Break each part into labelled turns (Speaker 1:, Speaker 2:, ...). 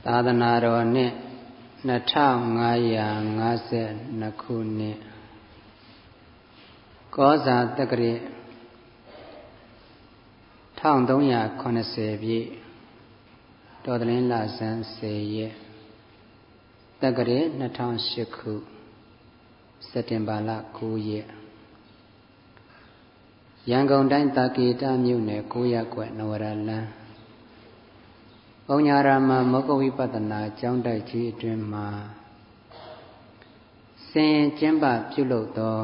Speaker 1: သာသနာတော်နှစ်2552ခုနှစ်ကောဇာတက္ကရာ1380ပြည့်တော်သလင်းလဆန်း10ရက်တက္ကရာ2008ခုစက်တင်ဘာလ9ရက်ရန်ကုန်တိုင်းတာကေတမြို့နယ်9ရပ်ကွက်နဝရလန်းဘုံညာရာမမောဂဝိပဿနာကျောင်းတိုက်ကြီးအတွင်းမှာဆင်ရင်ကျင်းပပြုလုပ်သော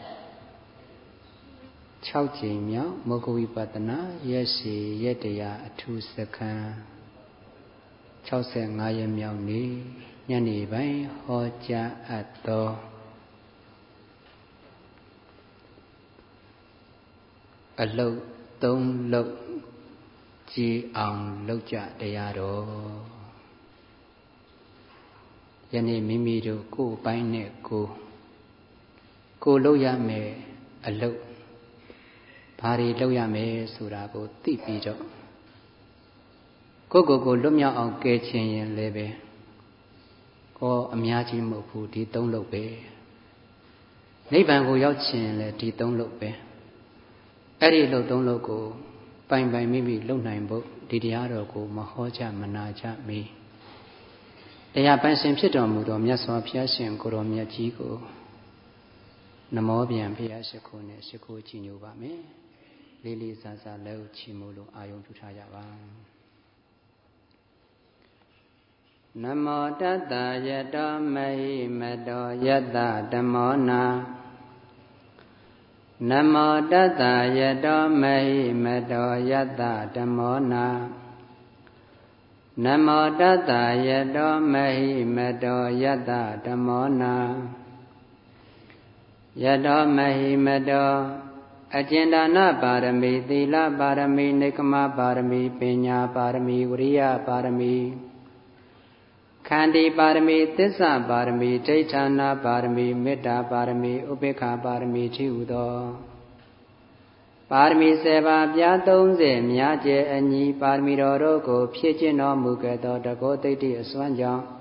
Speaker 1: 6ကြိမ်မြောက်မောဂဝိပဿနာရက်ရှည်ရက်တရားအထူးစခန်း65ရက်မြောက်နေ့ညနေပိုင်းဟောကြားအပ်သောအလုတ်3လုတ်ကြည်အောင်လုပ်ကြတရားတော်ယနေ့မိမိတို့ကိုယ်ပိုင်းနဲ့ကိုလုပ်ရမယ်အလုတ်ဘာတွေလုပ်ရမယ်ဆိုတာကိုသိပြီးတော့ကိုလွတ်မြောက်အောင်ကယ်ချင်ရင်လည်းပဲအများကြီးမဟုတ်ဘူးဒီ3လုတ်ပဲနိဗ္ဗာန်ကိုရောက်ချင်ရင်လည်းဒီ3လုတ်ပဲအဲ့ဒီလုတ်3လုတ်ကိုပိုင်မိမိလုံနိုင်ဖို့ဒီတရားတော်ကိုမဟောကြမနာကြမီတရားပိုင်ရှင်ဖြစ်တော်မူသောမြတ်စွာဘုရားရှင်ကိုရောမြတ်ကြီးကိုနမောပြန်ဘုရားရှိခိုးနဲ့ရှိခိုးကြည်ညိုပါမယ်လေးလေးစားစားလက်ဥချီမို့လို့အာယုံပြုထားကြပါနမောတတ္တယတောမဟိမတောယတ္တဓမ္မောနာနမောတတ္တယတောမဟိမတောယတ္တဓမ္မောနာနမောတတ္တယတောမဟိမတောယတ္တဓမ္မောနာယတောမဟိမတောအကျဉ်ဒါနပါရမီသီလပါရမီနိက္ခမပါရမီပညာပါရမီဝိရိယပါရမီခန္တီပါရမီသစ္စာပါရမီဒိဋ္ဌာနာပါရမီမေတ္တာပါရမီဥပေက္ခပါရမီရှိဟုသောပါရမီ7ပါးပြား30များကျဲအညီပါရမီတော်တို့ကိုဖြည့်ကျင့်တော်မူခဲ့သောတကောသိတ္တိအစွမ်းကြောင့်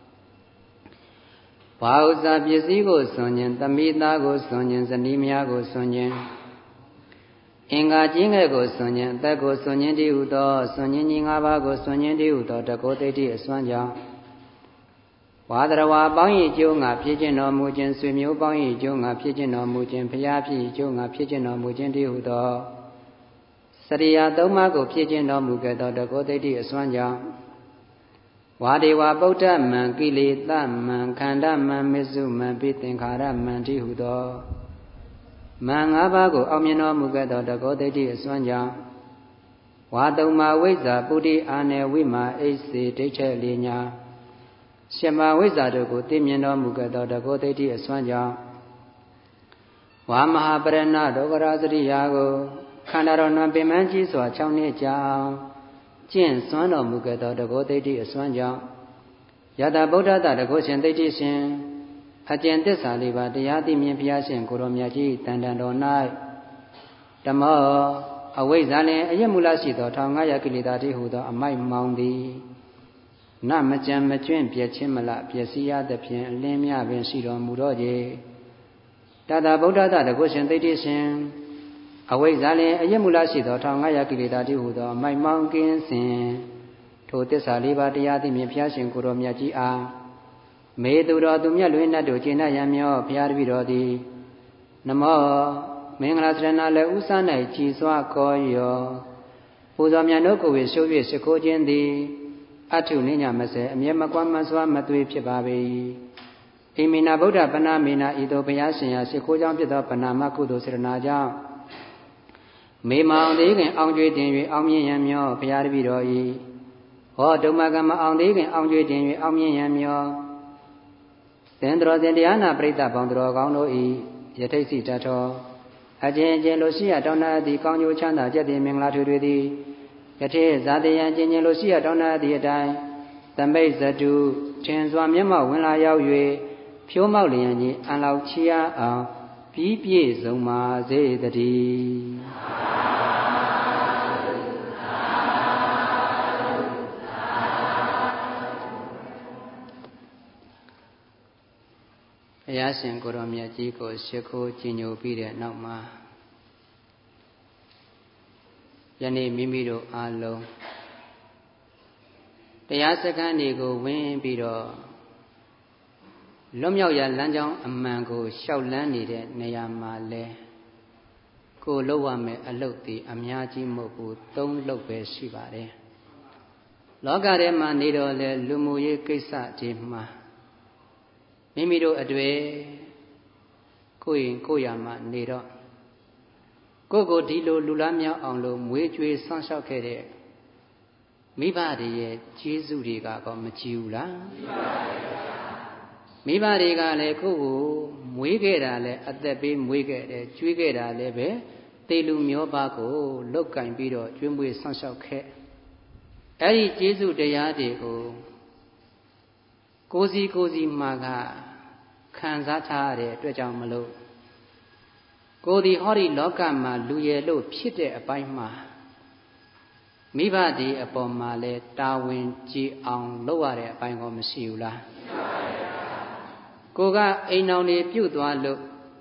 Speaker 1: ဘာဥစ္စာပစ္စည်းကိုစွန့်ခြင်းသမိသားကိုစွန့်ခြင်းဇနီးမယားကိုစွန့်ခြင်းအင်္ဂါကြီးငယ်ကိုစွန့်ခြင်းအသက်ကိုစွန့်ခြင်းတည်းဟုသောစွန့်ခြင်းကြီး5ပါးကိုစွန့်ခြင်းတည်းဟုသောတကောသိတ္တိအစွမ်းကြောင့်ဝါဒရဝါပေါင်း၏ကျိုးငါဖြစ်ခြင်းတော်မူခြင်းဆွေမျိုးပေါင်း၏ကျိုးငါဖြစ်ခြင်းတော်မူခြင်းဖျားဖြစ်ကျိုးငါဖြစ်ခြင်းတော်မူခြင်းတည်းဟုသောစရိယာ3ပါးကိုဖြစ်ခြင်းတော်မူခဲ့သောတကောသိတ္တိအစွမ်းကြောင့်ဝါဒေဝပုဒ္ဓမံကိလေသမံခန္ဓမံမစ္စုမံပိသင်္ခါရမံတည်းဟုသောမံ5ပါးကိုအောင်မြင်တော်မူခဲ့သောတကောသိတ္တိအစွမ်းကြောင့်ဝါတုံမာဝိဇ္ဇာပုတိအာနေဝိမာအိစေဒိဋ္ဌေလိညာရှမဝိဇ္ဇာတို့ကိုသိမြင်တော်မူခဲ့သောတကောသိတ္တိအစွမ်းကြောင့်ဝါမဟာပရဏဒုက္ခရာစရိယာကိုခန္ဓာတော်နှံပင်မကြီးစွာ6နှစ်ကြာအောင်ကျင့်စွမ်းတော်မူခဲ့သောတကောသိတ္တိအစွမ်းကြောင့်ယတဗုဒ္ဓတတကောရှင်သိတ္တိရှင်အကျင့်သစ္စာလေးပါးတရားသိမြင်ဘုရားရှင်ကိုရောမြတ်ကြီးတန်တန်တော်၌ဓမ္မောအဝိဇ္ဇာလင်အယက်မူလရှိသော1500ကိလေသာတည်းဟုသောအမိုက်မောင်သည်နမကြံမကျွင့်ပြည့်ချင်းမလပျက်စီးရသဖြင့်အလင်းမြပင်ရှိတော်မူတော့ကြေတတဗုဒ္ဓတတကောရှင်သိတ္တိရှင်အဝိဇ္ဇာလင်အယက်မူလရှိသော1500ကိလေသာတည်းဟုသောအမိုက်မောင်ကင်းစဉ်ထိုသစ္စာလေးပါးတရားသိမြင်ဘုရားရှင်ကိုရောမြတ်ကြီးအားမေသူတော်သူမြတ်လွင်နှတ်တို့ကျင့်ရံမြောဘုရားတပည့်တော်သည်နမောမင်္ဂလာစရဏလည်းဥစား၌ကြည်စွာခေါ်ယောပူဇော်မြတ်တို့ကိုဝေရှု၍ရှိခိုးခြင်းသည်အထုနိညာမစေအမျက်မကွမ်းမစွာမသွေဖြစ်ပါပေ၏ဣမိနာဗုဒ္ဓပဏမေနာဤသို့ဘုရားရှင်ရာရှိခိုးကြောင့်ဖြစ်သောပဏာမကုသိုလ်စေတနာကြောင့်မေမောင်သေးခင်အောင်ကျွေးတင်၍အောင်မြင်ရန်မြောဘုရားတပည့်တော်၏ဟောဒုမကမအောင်သေးခင်အောင်ကျွေးတင်၍အောင်မြင်ရန်မြောသင်္တော်စဉ်တရားနာပရိသတ်ပေါင်းတော်ကောင်းတို့၏ယထိတ်စီတတ်တော်အကျဉ်းချင်းလိုရှိရတောင်းတသည်ကောင်းကျိုးချမ်းသာကျက်သည်မင်္ဂလာထွေထွေသည်ယထေဇာတိယံကျဉ်ချင်းလိုရှိရတောင်းတသည်အတိုင်းသမိတ်ဇတုထင်စွာမျက်မှောက်ဝင်လာရောက်၍ဖြိုးမောက်လျင်ကြီးအန်လောက်ချီရအောင်ပြီးပြည့်စုံပါစေတည်းဘုရားရှင်ကိုရောမြတ်ကြီးကိုရှိခိုးကြည်ညိုပြီးတဲ့နောက်မှာယနေ့မိမိတို့အားလုံးတရားစခန်းတွေကိုဝင်ပြီးတော့လွတ်မြောက်ရာလမ်းကြောင်းအမှန်ကိုရှောက်လန်းနေတဲ့နေရာမှာလဲကိုလုပ်ရမယ့်အလုပ်တွေအများကြီးမဟုတ်ဘူး၃လုပ်ပဲရှိပါတယ်လောကထဲမှာနေတော့လဲလူမှုရေးကိစ္စတွေမှာမိမိတို့အတွေ့ကိုယ့်ရင်ကိုယ့်ရာမှာနေတော့ကိုဒီလိုလူလားမြောက်အောင်လို့မွေးကြွေးဆောင်းလျှောက်ခဲ့တဲ့မိဘတွေရဲ့ကျေးဇူးတွေကတော့မကြည့်ဘူးလားမိဘတွေကလည်းကိုမွေးခဲ့တာလည်းအသက်ပေးမွေးခဲ့တယ်ကျွေးခဲ့တာလည်းပဲသေလူမျောပါကိုလုတ်ကင်ပြီးတော့ကျွေးမွေးဆောင်းလျှောက်ခဲ့အဲ့ဒီကျေးဇူးတရားတွေကိုကိုစီမှာကခံစားထားရတဲ့အတွက်ကြောင့်မလို့ကိုဒီဟောဒီလောကမှာလူရယ်လို့ဖြစ်တဲ့အပိုင်းမှာမိဘဒီအပေါ်မှာလဲတာဝန်ကြည်အောင်လုပ်ရတဲ့အပိုင်းကောမရှိဘူးလားကိုကအိမ်အောင်နေပြုတ်သွားလို့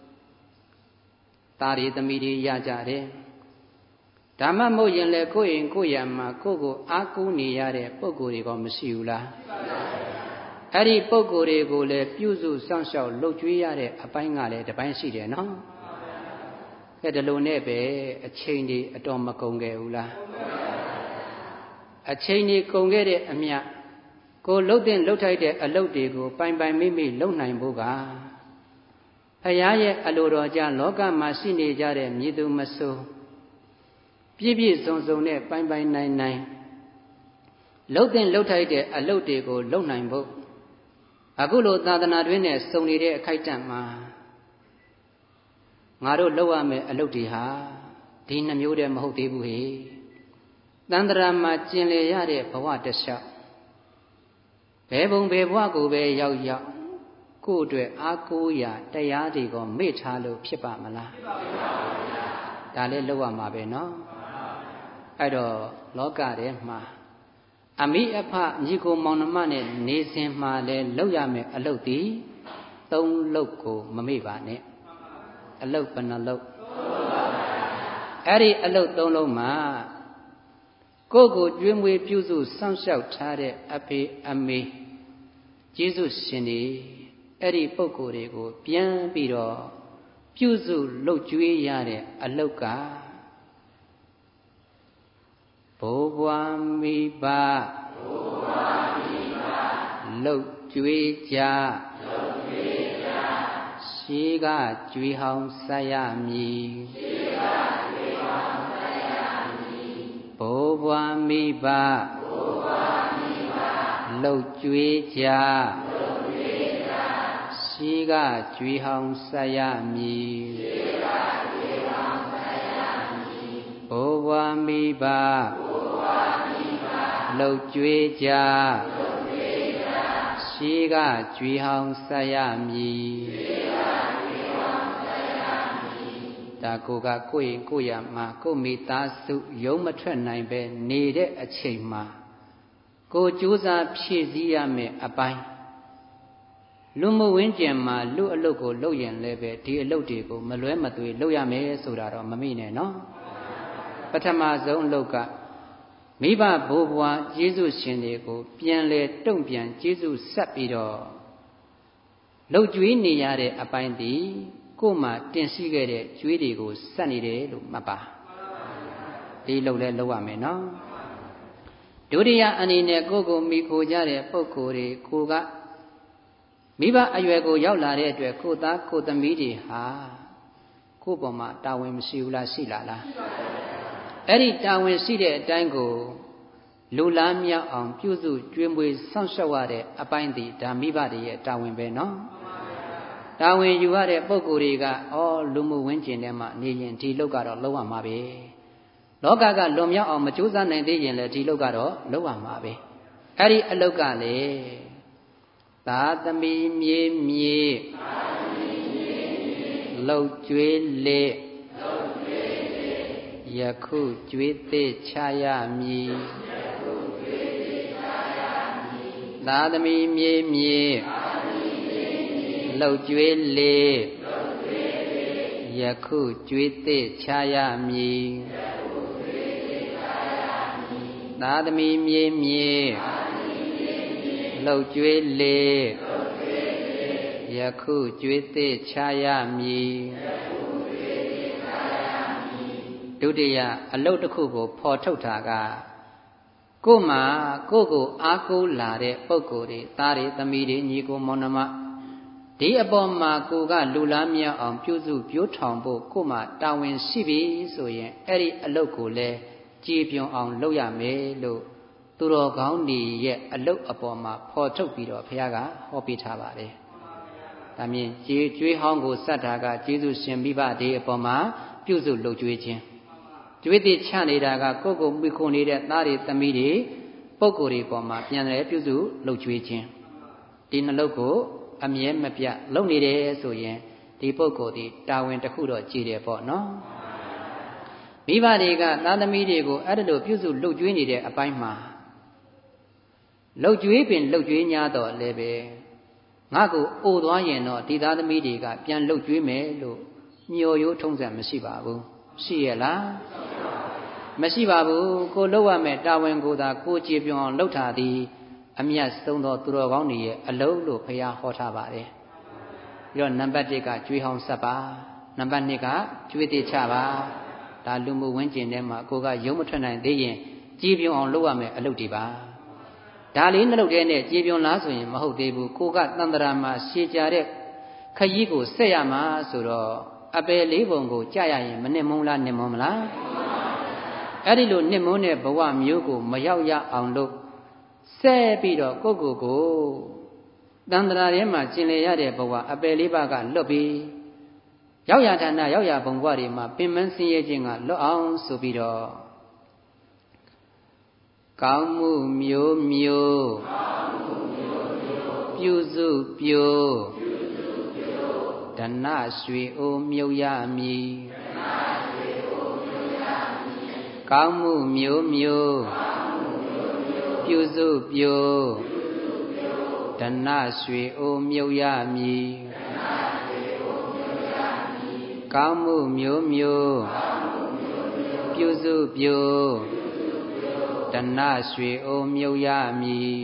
Speaker 1: သားရီသမီးတွေရကြတယ်ဓမ္မမဟုတ်ရင်လဲကိုယ့်ရင်ကိုယ့်ရံမှာကိုအားကိုးနေရတဲ့ပုံကိုယ်တွေကောမရှိဘူးလားအဲ့ဒီပုံကိုယ်တွေကိုလည်းပြုစုစောင့်ရှောက်လုပ်ကြွေးရတဲ့အပိုင်းကလည်းတစ်ပိုင်းရှိတယ်နော်ကဲဒီလိုနဲ့ပဲအချိန်တွေအတော်မကုန်ခဲ့ဘူးလားအချိန်တွေကုန်ခဲ့တဲ့အမျှကိုလှုပ်တဲ့လှုပ်ထိုက်တဲ့အလုပ်တွေကိုပိုင်မိလှုပ်နိုင်ဖို့ကဘုရားရဲ့အလိုတော်ကြလောကမှာရှိနေကြတဲ့မြည်သူမဆိုးပြည့်စုံနဲ့ပိုင်နိုင်လှုပ်တဲ့လှုပ်ထိုက်တဲ့အလုပ်တွေကိုလှုပ်နိုင်ဖို့အခုလိုသာသနာတွင်နဲ့စုံနေတဲ့အခိုက်အတန့်မှာငါတို့လှုပ်ရမယ့်အလုပ်တွေဟာဒီနှမျိုးတည်းမဟုတ်သေးဘူးဟေ့တန်ត្រာမှာကျင်လေရတဲ့ဘဝတစ်လျှောက်ဘယ်ဘုံဘယ်ဘဝကိုပဲရောက်ကိုယ့်အတွက်အားကိုးရာတရားတွေကိုမေ့ထားလို့ဖြစ်ပါမလားဖြစ်ပါဘူးဗျာဒါလည်းလှုပ်ရမှာပဲเนาะအဲ့တော့လောကထဲမှာအမိအဖညီကိုမောင်နှမနဲ့နေစဉ်မှာလဲလှုပ်ရမယ်အလုပ်ဒီ၃လုပ်ကိုမမေ့ပါနဲ့အလုပ်ဘယ်နှလုပ်အဲ့ဒီအလုပ်၃လုံးမှာကိုကျွေးမွေးပြုစုစောင့်ရှောက်ထားတဲ့အဖေအမေကျေးဇူးရှင်တွေအဲ့ဒီပုဂ္ဂိုလ်တွေကိုပြန်ပြီးတော့ပြုစုလုပ်ကြွေးရတဲ့အလုပ်ကဘိုးဘွားမိဘလုပ်ကြွေးကြရှေးကကြွေးဟောင်းဆက်ရမည်ဘိုးဘွားမိဘလှုပ်ကြွေးကြရှေးကကြွေးဟောင်းဆက်ရမည်ဘိုးဘွားမိဘလှုပ်ကြွေးကြရှေးကကြွေးဟောင်းဆက်ရမည်ဒါကိုကကိုယ့်ရမှာကိုမိသားစုရုံးမထွက်နိုင်ပဲနေတဲ့အချိန်မှာကိုကြိုးစားဖြည့်ဆည်းရမယ်အပိုင်းလူမှုဝန်းကျင်မှာလူအလုပ်ကိုလုပ်ရင်လည်းပဲဒီအလုပ်တွေကိုမလွဲမသွေလုပ်ရမယ်ဆိုတာတော့မမိနဲ့နော်ပထမဆုံးအလုပ်ကမိဘဘိုးဘွားကျေးဇူးရှင်တွေကိုပြန်လဲတုံ့ပြန်ကျေးဇူးဆက်ပြီးတော့လှုပ်ကြွေးနေရတဲ့အပိုင်းဒီကို့မှာတင်ရှိခဲ့တဲ့ကြွေးတွေကိုဆက်နေတယ်လို့မှတ်ပါဒီလှုပ်လဲလုပ်ရမယ်နော်ဒုတိယအနေနဲ့ကိုမိခိုကြတဲ့ပုဂ္ဂိုလ်တွေကိုကမိဘအရွယ်ကိုရောက်လာတဲ့အတွက်ကိုသားကိုသမီးတွေဟာကို့ပေါ်မှာတာဝန်မရှိဘူးလားရှိလားအဲ့ဒီတာဝန်ရှိတဲ့အတိုင်းကိုလူလားမြောက်အောင်ပြုစုကျွေးမွေးစောင့်ရှောက်ရတဲ့အပိုင်းဒီဒါမိဘတွေရဲ့တာဝန်ပဲနော်တာဝန်ယူရတဲ့ပုဂ္ဂိုလ်တွေကလူမှုဝန်းကျင်ထဲမှာနေရင်ဒီလုပ်ကတော့လုပ်ရမှာပဲလောကကလွန်မြောက်အောင်မကြိုးစားနိုင်သေးရင်လည်းဒီလုပ်ကတော့လုပ်ရမှာပဲအဲ့ဒီအလုပ်ကလေသာသမီမြေလှုပ်ကြွေးလေယခုကြွေးသေးချရမည်သာသမီမြေလှုပ်ကြွေးလေယခုကြွေးသိချရမည်သာသမီမြေမြေလှုပ်ကြွေးလေယခုကြွေးသိချရမည်ဒုတိယအလုပ်တစ်ခုကိုဖော်ထုတ်တာကကို့မှာကိုယ့်ကိုအားကိုးလာတဲ့ပုဂ္ဂိုလ်တွေသားတွေသမီးတွေညီကိုမောင်နှမဒီအပေါ်မှာကိုကလူလားမြောက်အောင်ပြုစုပြိုးထောင်ဖို့ကို့မှာတာဝန်ရှိပြီဆိုရင်အဲ့ဒီအလုပ်ကိုလည်းကြည်ပြွန်အောင်လုပ်ရမယ်လို့သူတော်ကောင်းတွေရဲ့အလုပ်အပေါ်မှာဖော်ထုတ်ပြီးတော့ဘုရားကဟောပေးထားပါတယ်။ဒါမြင်ကျွေးဟောင်းကိုစတ်တာကကျေးဇူးရှင်မိဘတွေအပေါ်မှာပြုစုလုပ်ကျွေးခြင်းကျွေးတိချနေတာကကိုယ့်ကိုမိခွန်နေတဲ့သားတွေသမီးတွေပုဂ္ဂိုလ်တွေပေါ်မှာပြန်လဲပြုစုလုပ်ကျွေးခြင်းဒီနှလုံးကိုအမြဲမပြတ်လုပ်နေတယ်ဆိုရင်ဒီပုဂ္ဂိုလ်ဒီတာဝန်တစ်ခုတော့ကြည်တယ်ပေါ့နော်မိဘတွေကသားသမီးတွေကိုအဲ့ဒါလိုပြုစုလုပ်ကျွေးနေတဲ့အပိုင်းမှာလုပ်ကျွေးပင်လုပ်ကျွေး냐တော့လည်းပဲငါ့ကိုအိုသွားရင်တော့ဒီသားသမီးတွေကပြန်လုပ်ကျွေးမယ်လို့မျှော်ရိုးထုံးစံမရှိပါဘူးရှိရဲ့လားမရှိပါဘူးကိုလုပ်ရမယ်တာဝန်ကိုသာကိုကြည်ပြွန်အောင်လုပ်ထားသည်အမြတ်ဆုံးသောသူတော်ကောင်းတွေရဲ့အလုံးလို့ဘုရားဟောထားပါတယ်ပြီးတော့နံပါတ်1ကကျွေးဟောင်းဆက်ပါနံပါတ်2ကကျွေးသေးချပါဒါလူမှုဝန်းကျင်ထဲမှာကိုကရုံးမထွက်နိုင်သေးရင်ကြည်ပြွန်အောင်လုပ်ရမယ်အလုပ်တွေပါဒါလေးနှလုပ်တဲ့နဲ့ကြည်ပြွန်လားဆိုရင်မဟုတ်သေးဘူးကိုကတန်တရာမှာရှည်ကြတဲ့ခရီးကိုဆက်ရမှာဆိုတော့အပယ်လေးပုံကိုကြာရရင်မနစ်မုံလားနစ်မုံမလားအဲ့ဒီလိုနစ်မုံတဲ့ဘဝမျိုးကိုမရောက်ရအောင်လို့ဆက်ပြီးတော့ကိုတန်တရာထဲမှာကျင်လည်ရတဲ့ဘဝအပယ်လေးပါးကလွတ်ပြီးရောက်ရဌာနရောက်ရဘုံဘဝတွေမှာပင်မဆင်းရဲခြင်းကလွတ်အောင်ဆိုပြီးတော့ကောင်းမှုမျိုးမျိုးပြုစုပြိုးဒနရွှေအိုးမြုပ်ရမည်ကောင်းမှုမျိုးမျိုးပြုစုပြိုးဒနရွှေအိုးမြုပ်ရမည်ကောင်းမှုမျိုးမျိုးပြုစုပြိုးဒနရွှေအိုးမြုပ်ရမည်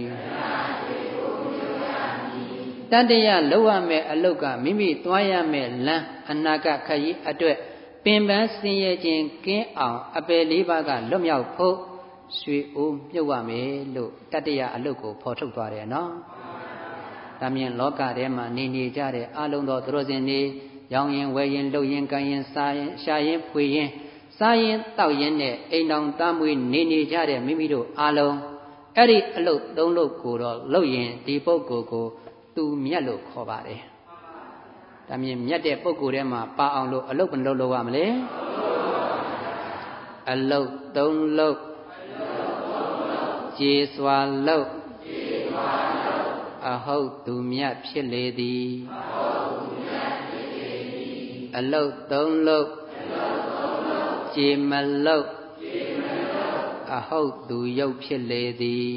Speaker 1: တတ္တရလောက်ရမယ်အလုတ်ကမိမိသွားရမယ်လမ်းအနာဂတ်ခရီးအတွက်ပင်ပန်းဆင်းရဲခြင်းကင်းအောင်အပယ်လေးပါးကလွတ်မြောက်ဖို့ရွှေအိုးမြုပ်ရမယ်လို့တတ္တရအလုတ်ကိုဖော်ထုတ်သွားတယ်နော်ဒါမြင်လောကထဲမှာနေကြတဲ့အလုံးသောသူတော်စင်တွေရောင်းရင်ဝယ်ရင်လှုပ်ရင်ကန်ရင်စားရင်ရှာရင်ဖွေရင်စားရင်တောက်ရင်နဲ့အိမ်တော်သားမွေးနေကြတဲ့မိမိတို့အားလုံးအဲ့ဒီအလုတ်သုံးလုတ်ကိုတော့လှုပ်ရင်ဒီပုဂ္ဂိုလ်ကိုသူမြတ်လို့ခေါ်ပါတယ်ဒါမြင်မြတ်တဲ့ပုဂ္ဂိုလ်ထဲမှာပါအောင်လို့အလုတ်ဘယ်လိုလုပ်ရမလဲအလုတ်သုံးလုတ်ကျေစွာလုတ်အဟုတ်သူမြတ်ဖြစ်လေသည်အလုတ်သုံးလုတ်ကျေမလုတ်အဟုတ်သူရုပ်ဖြစ်လေသည်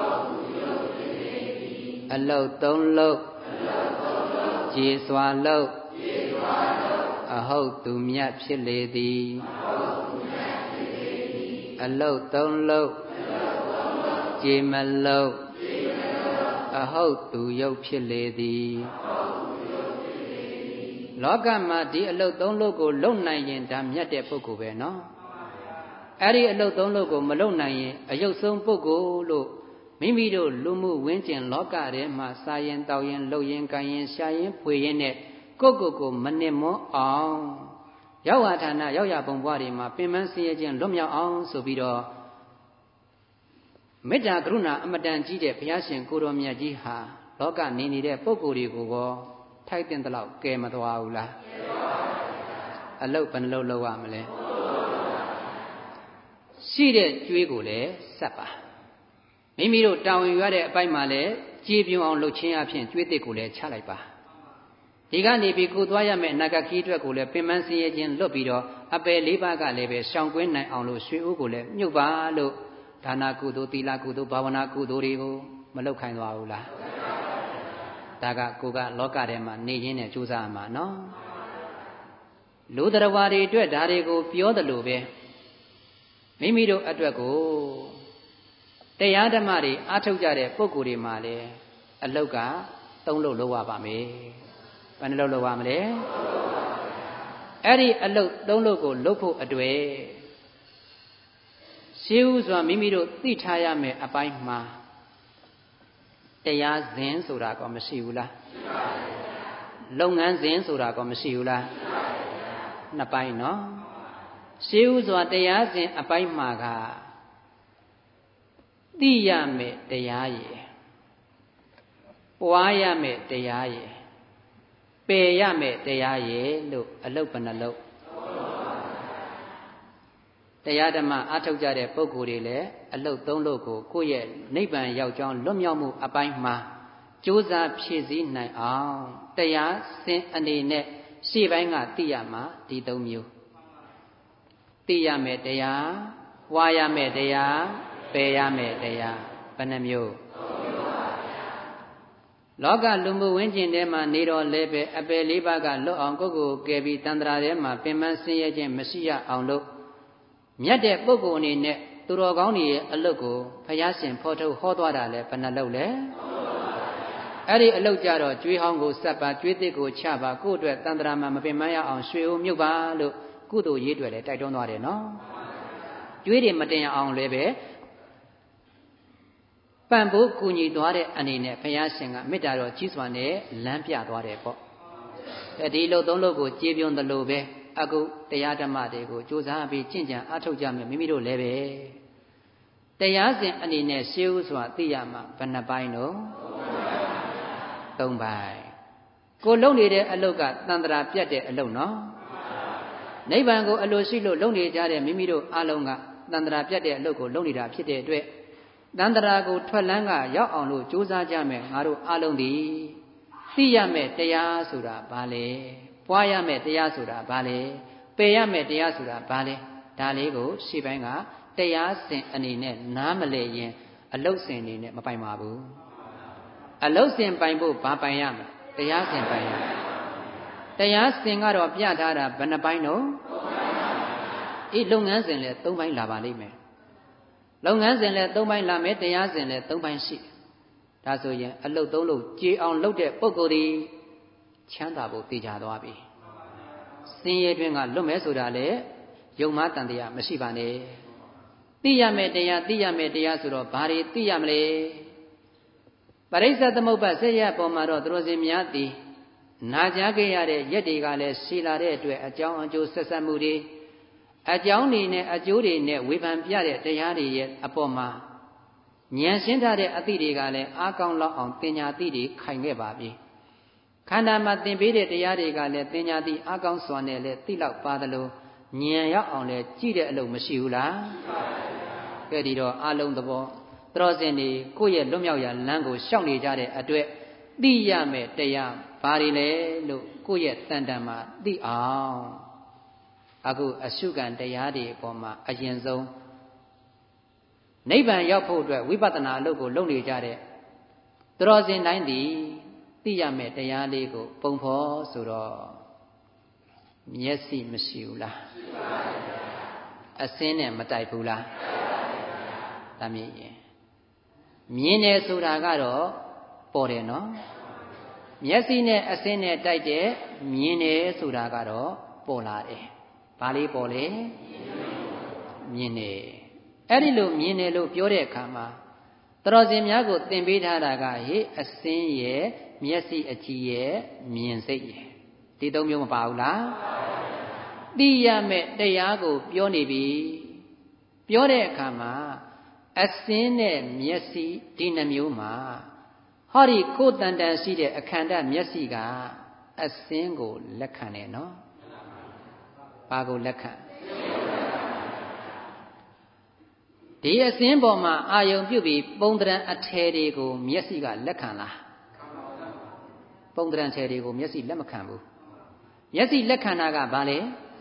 Speaker 1: အလုတ်သုံးလုတ်ကျေစွာလုတ်အဟုတ်သူမြတ်ဖြစ်လေသည်အလုတ်သုံးလုတ်ကျေမလုတ်အဟုတ်သူရုပ်ဖြစ်လေသည်လောကမှာဒီအလုတ်သုံးလုတ်ကိုလုံနိုင်ရင်ဒါမြတ်တဲ့ပုဂ္ဂိုလ်ပဲနော်အဲ့ဒီအလုတ်သုံးလုတ်ကိုမလုံနိုင်ရင်အယုတ်ဆုံးပုဂ္ဂိုလ်လို့မိမိတို့လူမှုဝန်းကျင်လောကထဲမှာစားရင်တောက်ရင်လှုပ်ရင်ကန်ရင်ရှာရင်ဖွေရင်နဲ့ကိုမနစ်မွန်းအောင်ရောက်ရဌာနရောက်ရဘုံဘဝတွေမှာပင်မဆင်းရဲခြင်းလွတ်မြောက်အောင်ဆိုပြီးတော့မေတ္တာကရုဏာအမတန်ကြီးတဲ့ဘုရားရှင်ကိုတော်မြတ်ကြီးဟာလောကနေနေတဲ့ပုဂ္ဂိုလ်တွေကိုထိုက်တဲ့လောက်ကဲမသွားဘူးလားအလုတ်ဘယ်နှလုံးလောက်ရမလဲရှိတဲ့ကျွေးကိုလည်းဆက်ပါမိမိတို့တာဝန်ယူရတဲ့အပိုင်းမှာလည်းကြည်ပြွန်အောင်လုပ်ခြင်းအပြင်ကျွေးတစ်ကိုလည်းချလိုက်ပါဒီကနေပြီးကိုသွားရမယ့်အနာဂတ်ခီးအတွက်ကိုလည်းပင်ပန်းဆင်းရဲခြင်းလွတ်ပြီးတော့အပယ်လေးပါးကလည်းပဲရှောင်ကွင်းနိုင်အောင်လို့ရွှေအိုးကိုလည်းမြုပ်ပါလို့ဒါနာကုသိုလ်သီလကုသိုလ်ဘာဝနာကုသိုလ်တွေကိုမလုပ်ခိုင်းသွားဘူးလားဒါကကိုကလောကထဲမှာနေရင်းနဲ့ကြိုးစားမှာနော်လူတော်ဝါတွေအတွက်ဒါတွေကိုပြောတယ်လို့ပဲမိမိတို့အတွက်ကိုတရားဓမ္မတွေအားထုတ်ကြတဲ့ပုဂ္ဂိုလ်တွေမှာလည်းအလုတ်က3လုပ်လုပ်ရပါမယ်ဘယ်နှလုပ်လုပ်ရမလဲအဲ့ဒီအလုတ်3လုပ်ကိုလုပ်ဖို့အတွေ့ရှင်းဥစွာမိမိတို့သိထားရမယ်အပိုင်းမှာတရားစဉ်ဆိုတာကောမရှိဘူးလားရှိပါဘူးဗျာလုပ်ငန်းစဉ်ဆိုတာကောမရှိဘူးလားရှိပါဘူးဗျာနှစ်ပိုင်းနော်ရှင်းဥစွာတရားစဉ်အပိုင်းမှာကသိရမယ်တရားရည်ပွားရမယ်တရားရည်ပယ်ရမယ်တရားရည်လို့အလုတ်ဘယ်နှလုတ်တရားဓမ္မအားထုတ်ကြတဲ့ပုဂ္ဂိုလ်တွေလည်းအလုတ်3လုတ်ကိုကိုယ့်ရဲ့နိဗ္ဗာန်ရောက်ကြောင်းလွတ်မြောက်မှုအပိုင်းမှာကြိုးစားဖြည့်ဆည်းနိုင်အောင်တရားစဉ်အနေနဲ့ရှေ့ပိုင်းကသိရမှာဒီ3မျိုးသိရမယ်တရားဝါရမယ်တရားပယ်ရမယ်တရားဘယ်နှမျိုးလောကလူမှုဝန်းကျင်ထဲမှာနေတော့လည်းပဲအပယ်4ပါးကလွတ်အောင်ကိုယ့်ကိုယ်ကယ်ပြီးတန်ត្រာထဲမှာပင်ပန်းဆင်းရဲခြင်းမရှိရအောင်လို့မြတ်တဲ့ပုဂ္ဂိုလ်အနေနဲ့သူတော်ကောင်းတွေရဲ့အလုပ်ကိုဘုရားရှင်ဖော်ထုတ်ဟောသွားတာလဲဘယ်နှလုပ်လဲအဲ့ဒီအလုပ်ကြတော့ကျွေးဟောင်းကိုစပ်ပါကျွေးသစ်ကိုချပါကိုယ့်အတွက်တန်ត្រာမှာမပင်ပန်းရအောင်ရွှေဦးမြုပ်ပါလို့ကုသိုလ်ရေးတွေလည်းတိုက်တွန်းသွားတယ်နော်ကျွေးတွေမတင်အောင်လည်းပဲပံ့ပိုးကူညီသွားတဲ့အနေနဲ့ဘုရားရှင်ကမေတ္တာတော်ကြီးစွာနဲ့လမ်းပြသွားတယ်ပေါ့ဒီလို3လုပ်ကိုကြေးပြုံးသလိုပဲအခုတရားဓမ္မတွေကိုကြိုးစားပြီးကျင့်ကြံအားထုတ်ကြမယ်မိမိတို့လည်းပဲတရားစဉ်အနေနဲ့ရှေးဥစွာသိရမှာဘယ်နှပိုင်းတော့3ပိုင်းကိုလုံနေတဲ့အလုပ်ကတန်ត្រာပြတ်တဲ့အလုပ်နော်နိဗ္ဗာန်ကိုအလိုရှိလို့လုံနေကြတဲ့မိမိတို့အလုံးကတန်ត្រာပြတ်တဲ့အလုပ်ကိုလုံနေတာဖြစ်တဲ့အတွက်တန်ត្រာကိုထွက်လန်းကရောက်အောင်လို့ကြိုးစားကြမယ်ငါတို့အလုံးသည်သိရမယ်တရားဆိုတာဘာလဲပွားရမယ်တရားဆိုတာဘာလဲပယ်ရမယ်တရားဆိုတာဘာလဲဒါလေးကိုရှေ့ပိုင်းကတရားစဉ်အနေနဲ့နားမလည်ရင်အလုတ်စဉ်အနေနဲ့မပိုင်ပါဘူးအလုတ်စဉ်ပိုင်ဖို့ဘာပိုင်ရမလဲတရားစဉ်ပိုင်ရတရားစဉ်ကတော့ပြထားတာဘယ်နှပိုင်းတော့လုပ်ငန်းစဉ်လည်း3ပိုင်းလာပါလိမ့်မယ်လုပ်ငန်းစဉ်လည်း3ပိုင်းလာမယ်တရားစဉ်လည်း3ပိုင်းရှိဒါဆိုရင်အလုတ်3လုတ်ကြေအောင်လုပ်တဲ့ပုဂ္ဂိုလ်ဒီချမ်းသာဖို့တည်ကြသွားပြီစင်ရဲတွင်ကလွတ်မဲဆိုတာလေယုံမတန်တရားမရှိပါနဲ့သိရမယ်တရားသိရမယ်တရားဆိုတော့ဘာတွေသိရမလဲပရိစ္ဆေသမုပ္ပါဆက်ရပေါ်မှာတော့သူတို့စင်များသည်နာကြားခဲ့ရတဲ့ရက်တွေကလည်းရှိလာတဲ့အတွက်အကြောင်းအကျိုးဆက်ဆက်မှုတွေအကြောင်းတွေနဲ့အကျိုးတွေနဲ့ဝေဖန်ပြတဲ့တရားတွေရဲ့အပေါ်မှာဉာဏ်ရှင်းထားတဲ့အသည့်တွေကလည်းအားကောင်းလောက်အောင်ပညာသိတွေခိုင်ခဲ့ပါပြီခန္ဓာမှာသင်ပေးတဲ့တရားတွေကလည်းပညာသိအားကောင်းစွာနဲ့လည်းသိလောက်ပါသလိုဉာဏ်ရောက်အောင်လည်းကြည့်တဲ့အလုပ်မရှိဘူးလားကဲဒီတော့အလုံးသဘောသရောစင်တွေကိုယ့်ရဲ့လွတ်မြောက်ရာလမ်းကိုရှောက်နေကြတဲ့အတွက်သိရမယ်တရားဘာတွေလဲလို့ကိုယ့်ရဲ့တန်တန်မှာသိအောင်အခုအရှုခံတရားတွေအပေါ်မှာအရင်ဆုံးနိဗ္ဗာန်ရောက်ဖို့အတွက်ဝိပဿနာအလုပ်ကိုလုပ်နေကြတဲ့သရောစင်တိုင်းသည်သိရမယ်တရားလေးကိုပုံဖော်ဆိုတော့မျက်စိမရှိဘူးလားရှိပါပါဗျာအစင်းနဲ့မတိုက်ဘူးလားဒါမြင်ရင်မြင်တယ်ဆိုတာကတော့ပေါ်တယ်နော်မျက်စိနဲ့အစင်းနဲ့တိုက်တဲ့မြင်တယ်ဆိုတာကတော့ပေါ်လာတယ်ဘာလေးပေါ်လဲမြင်တယ်အဲ့ဒီလိုမြင်တယ်လို့ပြောတဲ့အခါမှာသရောစင်များကိုသင်ပေးထားတာကဟေ့အစင်းရဲ့မျက်စိအကြည့်ရဲ့မြင်စိတ်ရဲ့ဒီ3မျိုးမပါဘူးလားသိရမယ်တရားကိုပြောနေပြီပြောတဲ့အခါမှာအစင်းနဲ့မျက်စိဒီ2မျိုးမှာဟောဒီကိုယ်တန်တန်ရှိတဲ့အခန္ဓာမျက်စိကအစင်းကိုလက်ခံတယ်နော်ဘာကိုလက်ခံဒီအစင်းပေါ်မှာအာယုံပြုတ်ပြီးပုံတရံအထည်တွေကိုမျက်စိကလက်ခံလားပုံတရံအထည်တွေကိုမျက်စိလက်မခံဘူးမျက်စိလက်ခံတာကဘာလဲ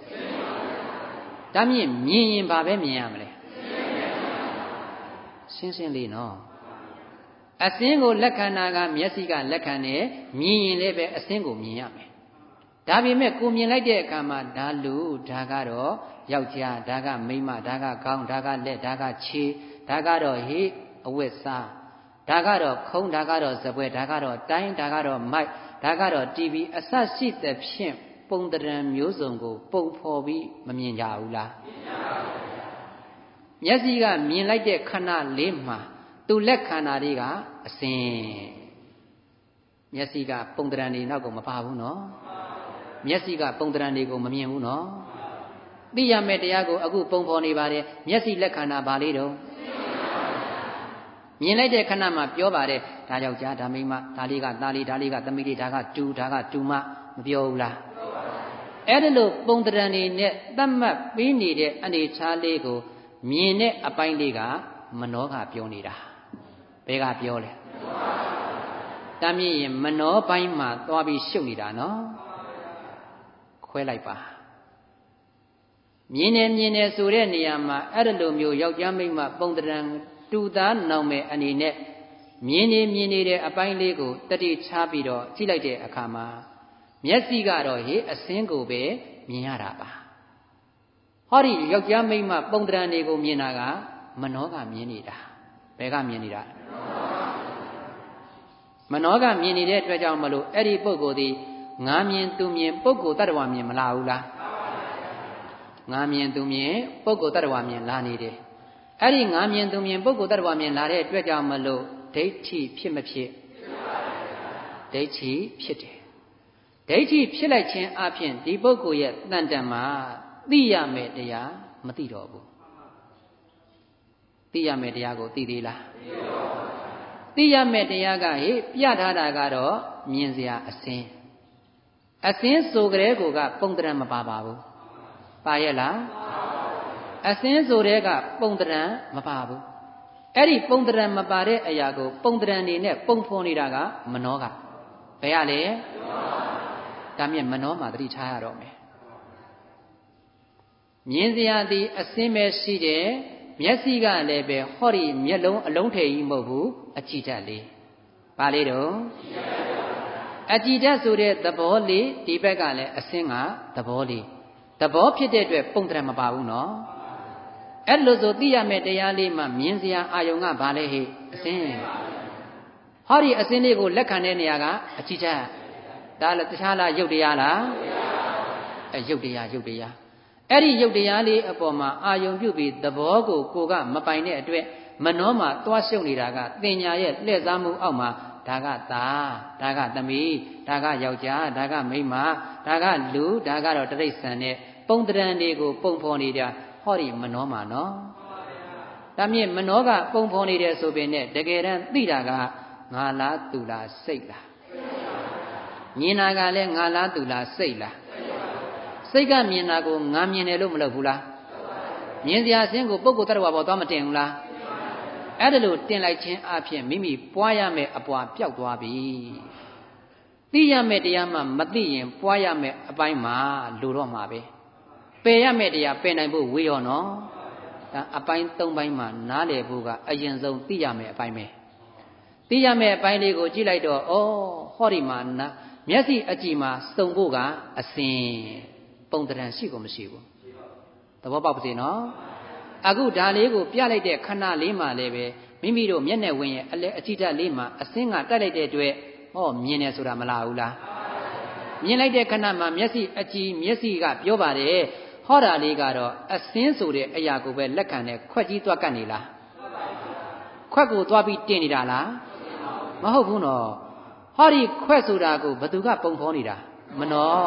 Speaker 1: ဒါမြင်ရင်ဘာပဲမြင်ရမလဲရှင်းရှင်းလေးနော်အစင်းကိုလက်ခံတာကမျက်စိကလက်ခံတယ်မြင်ရင်လည်းပဲအစင်းကိုမြင်ရမယ်ဒါပေမဲ့ကိုမြင်လိုက်တဲ့အခါမှာဒါလူဒါကတော့ယောက်ျားဒါကမိန်းမဒါကခေါင်းဒါကလက်ဒါကခြေဒါကတော့ဟိအဝတ်စားဒါကတော့ခုံးဒါကတော့စပွဲဒါကတော့တိုင်းဒါကတော့မိုက်ဒါကတော့ TV အစရှိသဖြင့်ပုံတရံမျိုးစုံကိုပုံဖော်ပြီးမမြင်ကြဘူးလားမြင်ပါဘူးမျက်စိကမြင်လိုက်တဲ့ခဏလေးမှာသူလက်ခန္ဓာတွေကအစင်မျက်စိကပုံတရံတွေနောက်ကမပါဘူးနော်မျက်စိကပုံတရံတွေကိုမမြင်ဘူးနော်သိရမယ့်တရားကိုအခုပုံဖော်နေပါတယ်မျက်စိလက်ခန္ဓာပါလေးတော့မြင်လိုက်တဲ့ခဏမှာပြောပါတယ်ဒါယောက်ျားဒါမိန်းမဒါလေးကသားလေးဒါလေးကသမီးလေးဒါကတူဒါကတူမမပြောဘူးလားအဲ့ဒါလို့ပုံတရံတွေနဲ့သတ်မှတ်ပြီးနေတဲ့အနေချားလေးကိုမြင်တဲ့အပိုင်းလေးကမနောကပြောနေတာဘယ်ကပြောလဲတမ်းမြင်ရင်မနောပိုင်းမှာသွားပြီးရှုပ်နေတာနော်ခွဲလိုက်ပါမြင်နေဆိုတဲ့နေရာမှာအဲ့ဒါလိုမျိုးယောက်ျားမိန်းမပုံတရံတူသားနောင်မဲ့အနေနဲ့မြင်နေတဲ့အပိုင်းလေးကိုတတိချပြီးတော့ကြည့်လိုက်တဲ့အခါမှာမျက်စိကတော့ဟေးအစင်းကိုပဲမြင်ရတာပါဟောဒီယောက်ျားမိန်းမပုံတရံတွေကိုမြင်တာကမနောကမြင်နေတာဘယ်ကမြင်နေတာမနောကမြင်နေတဲ့အတွက်ကြောင့်မလို့အဲ့ဒီပုဂ္ဂိုလ်ဒီငါမြင်သူမြင်ပုဂ္ဂိုလ်တ attva မြင်မလားဘူးလားငါမြင်သူမြင်ပုဂ္ဂိုလ်တ attva မြင်လာနေတယ်အဲ့ဒီငါမြင်သူမြင်ပုဂ္ဂိုလ်တ attva မြင်လာတဲ့အတွက်ကြောင့်မလို့ဒိဋ္ဌိဖြစ်မဖြစ်ဒိဋ္ဌိဖြစ်တယ်ဒိဋ္ဌိဖြစ်လိုက်ခြင်းအပြင်ဒီပုဂ္ဂိုလ်ရဲ့တန်တန်မှာသိရမယ်တရားမသိတော့ဘူးသိရမယ်တရားကိုသိသေးလားသိရမယ်တရားကဟေ့ပြထားတာကတော့မြင်စရာအစင်းဆိုကြတဲ့ကိုကပုံတရံမပါပါဘူးပါရဲ့လားအစင်းဆိုတဲ့ကပုံတရံမပါဘူးအဲ့ဒီပုံတရံမပါတဲ့အရာကိုပုံတရံနေနဲ့ပုံဖော်နေတာကမနောကဘယ်ရလဲဒါမြင်မနောမှာသတိထားရတော့မယ်မြင်စရာသည်အစင်းပဲရှိတယ်မျက်စိကလည်းပဲဟောဒီမျက်လုံးအလုံးထည်ကြီးမဟုတ်ဘူးအကြည့်ဓာတ်လေးပါလေတော့အကြည့်ဓာတ်ဆိုတဲ့သဘောလေးဒီဘက်ကလည်းအစင်းကသဘောလေးသဘောဖြစ်တဲ့အတွက်ပုံတရံမပါဘူးနော်အဲ့လိုဆိုသိရမယ့်တရားလေးမှာမြင်စရာအာယုံကဘာလဲဟိအစင်းဟောဒီအစင်းလေးကိုလက်ခံတဲ့နေရာကအကြည့်ဓာတ်ဒါလည်းတခြားလားရုပ်တရားလားရုပ်တရားအဲ့ဒီရုပ်တရားလေးအပေါ်မှာအာယုံပြုပြီးသဘောကိုကမပိုင်တဲ့အတွက်မနှောမှာသွားရှုပ်နေတာကတင်ညာရဲ့လှည့်စားမှုအောက်မှာဒါကသားဒါကသမီးဒါကယောက်ျားဒါကမိန်းမဒါကလူဒါကတော့တိရစ္ဆာန်နဲ့ပုံတရံတွေကိုပုံဖော်နေတာဟောဒီမနှောမှာနော်ဒါမြင့်မနှောကပုံဖော်နေတယ်ဆိုပေနဲ့တကယ်တမ်းသိတာကငါလားသူလားစိတ်လားမြင်တာကလည်းငါလားသူလားစိတ်လားစိတ်ကမြင်တာကိုငါမြင်တယ်လို့မလုပ်ဘူးလားမြင်စရာအခြင်းကိုပုဂ္ဂိုလ်တ attva ပေါ်သွားမတင်ဘူးလားအဲ့ဒါလို့တင်လိုက်ခြင်းအပြင်မိမိပွားရမယ့်အပွားပျောက်သွားပြီသိရမယ့်တရားမှမသိရင်ပွားရမယ့်အပိုင်းမှာလိုတော့မှာပဲပယ်ရမယ့်တရားပယ်နိုင်ဖို့ဝေးရောနော်ဒါအပိုင်း၃ပိုင်းမှာနားလည်ဖို့ကအရင်ဆုံးသိရမယ့်အပိုင်းပဲသိရမယ့်အပိုင်းလေးကိုကြည့်လိုက်တော့ဩဟောဒီမှာမျက်စိအကြည့်မှာစုံဖို့ကအစင်ပုံတရံရှိကိုမရှိဘူးသဘောပေါက်ပါစေနော်အခုဒါလေးကိုပြလိုက်တဲ့ခဏလေးမှလည်းပဲမိမိတို့မျက်နှာဝင်ရဲ့အကြည့်ဓာတ်လေးမှာအစင်းကတက်လိုက်တဲ့အတွက်ဟောမြင်တယ်ဆိုတာမလားဘူးလားမြင်လိုက်တဲ့ခဏမှာမျက်စိအကြည့်မျက်စိကပြောပါတယ်ဟောတာလေးကတော့အစင်းဆိုတဲ့အရာကိုပဲလက်ခံတဲ့ခွက်ကြီးသွားကတ်နေလားခွက်ကိုသွားပြီးတင်နေတာလားမဟုတ်ဘူးနော်ဟောဒီခွက်ဆိုတာကိုဘသူကပုံဖော်နေတာမ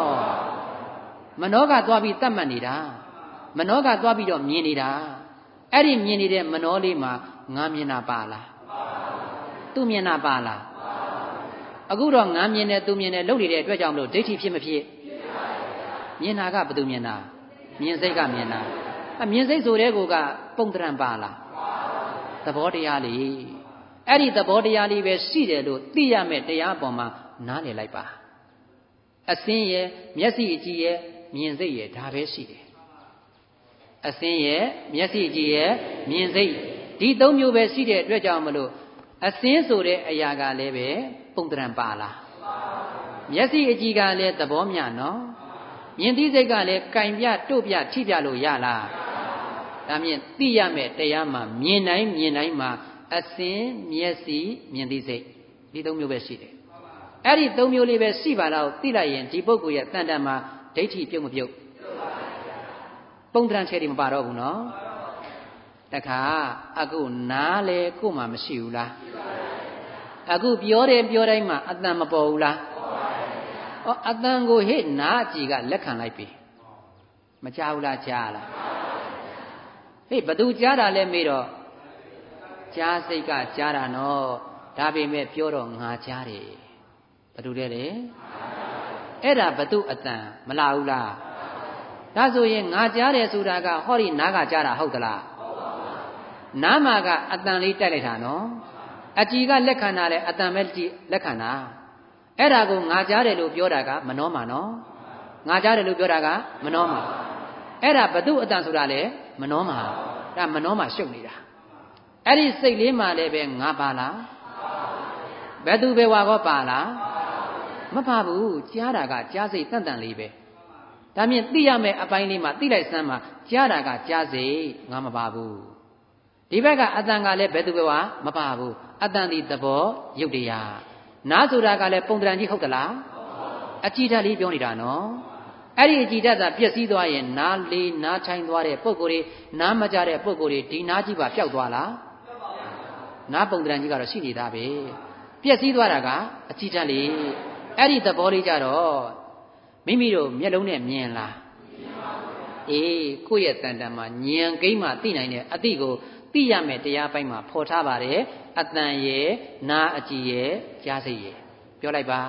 Speaker 1: နောကသွားပြီးတတ်မှတ်နေတာမနောကသွားပြီးတော့မြင်နေတာအဲ့ဒီမြင်နေတဲ့မနောလေးမှာငါမြင်တာပါလားသူမြင်တာပါလားအခုတော့ငါမြင်တယ်သူမြင်တယ်လုပ်နေတဲ့အတွက်ကြောင့်မလို့ဒိဋ္ဌိဖြစ်မဖြစ်မြင်တာကဘသူမြင်တာမြင်စိတ်ကမြင်တာမြင်စိတ်ဆိုတဲ့ကိုကပုံတရံပါလားသဘောတရားလေးအဲ့ဒီသဘောတရားလေးပဲရှိတယ်လို့သိရမယ့်တရားပေါ်မှာနားလည်လိုက်ပါအစင်းရဲ့မျက်စိအကြည့်ရဲ့မြင်စိတ်ရဲ့ဒါပဲရှိတယ်အစင်းရဲ့မျက်စိကြည့်ရဲ့မြင်စိတ်ဒီ၃မျိုးပဲရှိတဲ့အတွက်ကြောင့်မလို့အစင်းဆိုတဲ့အရာကလည်းပဲပုံတရံပါလားမျက်စိအကြည့်ကလည်းသဘောမျှနော်မြင်သိစိတ်ကလည်းကင်ပြတို့ပြထိပြလို့ရလားဒါမြင်သိရမယ်တရားမှာမြင်တိုင်းမှာအစင်းမျက်စိမြင်သိစိတ်ဒီသုံးမျိုးပဲရှိတယ်အဲ့ဒီသုံးမျိုးလေးပဲရှိပါလားသိလိုက်ရင်ဒီပုဂ္ဂိုလ်ရဲ့တန်တန်မှာဒိဋ္ဌိပြုတ်မပြုတ်ပုံတရံချေတွေမပါတော့ဘူးနော်တခါအခုနားလေကို့မှာမရှိဘူးလားအခုပြောတိုင်းမှာအတန်မပေါ်ဘူးလားအတန်ကိုဟဲ့နားကြည်ကလက်ခံလိုက်ပြီမကြားဘူးလားကြားလားဟေ့ဘသူကြားတာလဲမေးတော့ကြားစိတ်ကကြားတာနော်ဒါပေမဲ့ပြောတော့ငါကြားတယ်ဘသူလဲလေအဲ့ဒါဘသူအတန်မလားဘူးလားဒါဆိုရင်ငါကြားတယ်ဆိုတာကဟောဒီနားကကြားတာဟုတ်သလားနားမှာကအတန်လေးတိုက်လိုက်တာနော်အကြည်ကလက်ခံတာလေအတန်ပဲလက်ခံတာအဲ့ဒါကိုငါကြားတယ်လို့ပြောတာကမနှောမှာနော်ငါကြားတယ်လို့ပြောတာကမနှောမှာအဲ့ဒါဘသူအတန်ဆိုတာလေမနှောမှာဒါမနှောမှာရှုပ်နေတာအဲ့ဒီစိတ်လေးမှလည်းပဲငါပါလားဘယ်သူပဲဝါကောပါလားမပါဘူးကြားတာကကြားစိတ်တန်တန်လေးပဲဒါမြင်သိရမယ်အပိုင်းလေးမှာသိလိုက်စမ်းမှာကြားတာကကြားစိတ်ငါမပါဘူးဒီဘက်ကအတန်ကလည်းဘယ်သူပဲဝါမပါဘူးအတန်ဒီသဘောရုပ်တရားနားဆိုတာကလည်းပုံတရံကြီးဟုတ်သလားအကြည်ဓာတ်လေးပြောနေတာနော်အဲ့ဒီအကြည်ဓာတ်ကပျက်စီးသွားရင်နားလေးနားချိုင်းသွားတဲ့ပုံကိုယ်တွေနားမကြတဲ့ပုံကိုယ်တွေဒီနားကြီးပါပျောက်သွားလားနားပုံတရံကြီးကတော့ရှိနေတာပဲပျက်စီးသွားတာကအကြည်ဓာတ်လေးအဲ့ဒီသဘောလေးကြတော့မိမိတို့မျက်လုံးနဲ့မြင်လားအေးကိုယ့်ရဲ့တန်တန်မှာဉာဏ်ကိန်းမှာသိနိုင်တဲ့အတိကိုသိရမယ်တရားပိုင်းမှာဖော်ထားပါတယ်အတန်ရဲ့နားအကြည်ရဲ့ကြားစိတ်ရဲ့ပြောလိုက်ပါ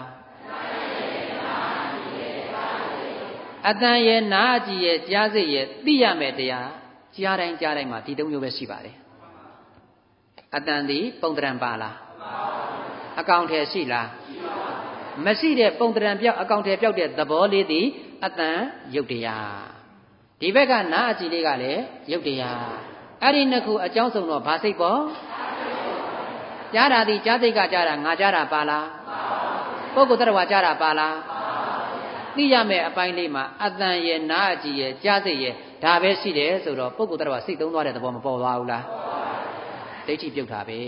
Speaker 1: အတန်ရဲ့နားအကြည်ရဲ့ကြားစိတ်ရဲ့သိရမယ်တရားကြားတိုင်းမှာဒီသုံးမျိုးပဲရှိပါတယ်အတန်ဒီပုံတရံပါလားအကောင်ထဲရှိလားမရှိတဲ့ပုံတရံပြောက်အကောင်ထဲပြောက်တဲ့သဘောလေးသည်အတန်ရုပ်တရားဒီဘက်ကနားအကြည်လေးကလည်းရုပ်တရားအဲ့ဒီနှစ်ခုအကြောင်းဆုံးတော့ဘာစိတ်ပေါ့ကြားတာဒီကြားစိတ်ကကြားတာငါကြားတာပါလားပုဂ္ဂိုလ်တ attva ကြားတာပါလားသိရမယ်အပိုင်းလေးမှာအတန်ရဲ့နားအကြည်ရဲ့ကြားစိတ်ရဲ့ဒါပဲရှိတယ်ဆိုတော့ပုဂ္ဂိုလ်တ attva စိတ်သုံးသွားတဲ့သဘောမပေါ်သွားဘူးလားဒိဋ္ဌိပြုတ်တာပဲ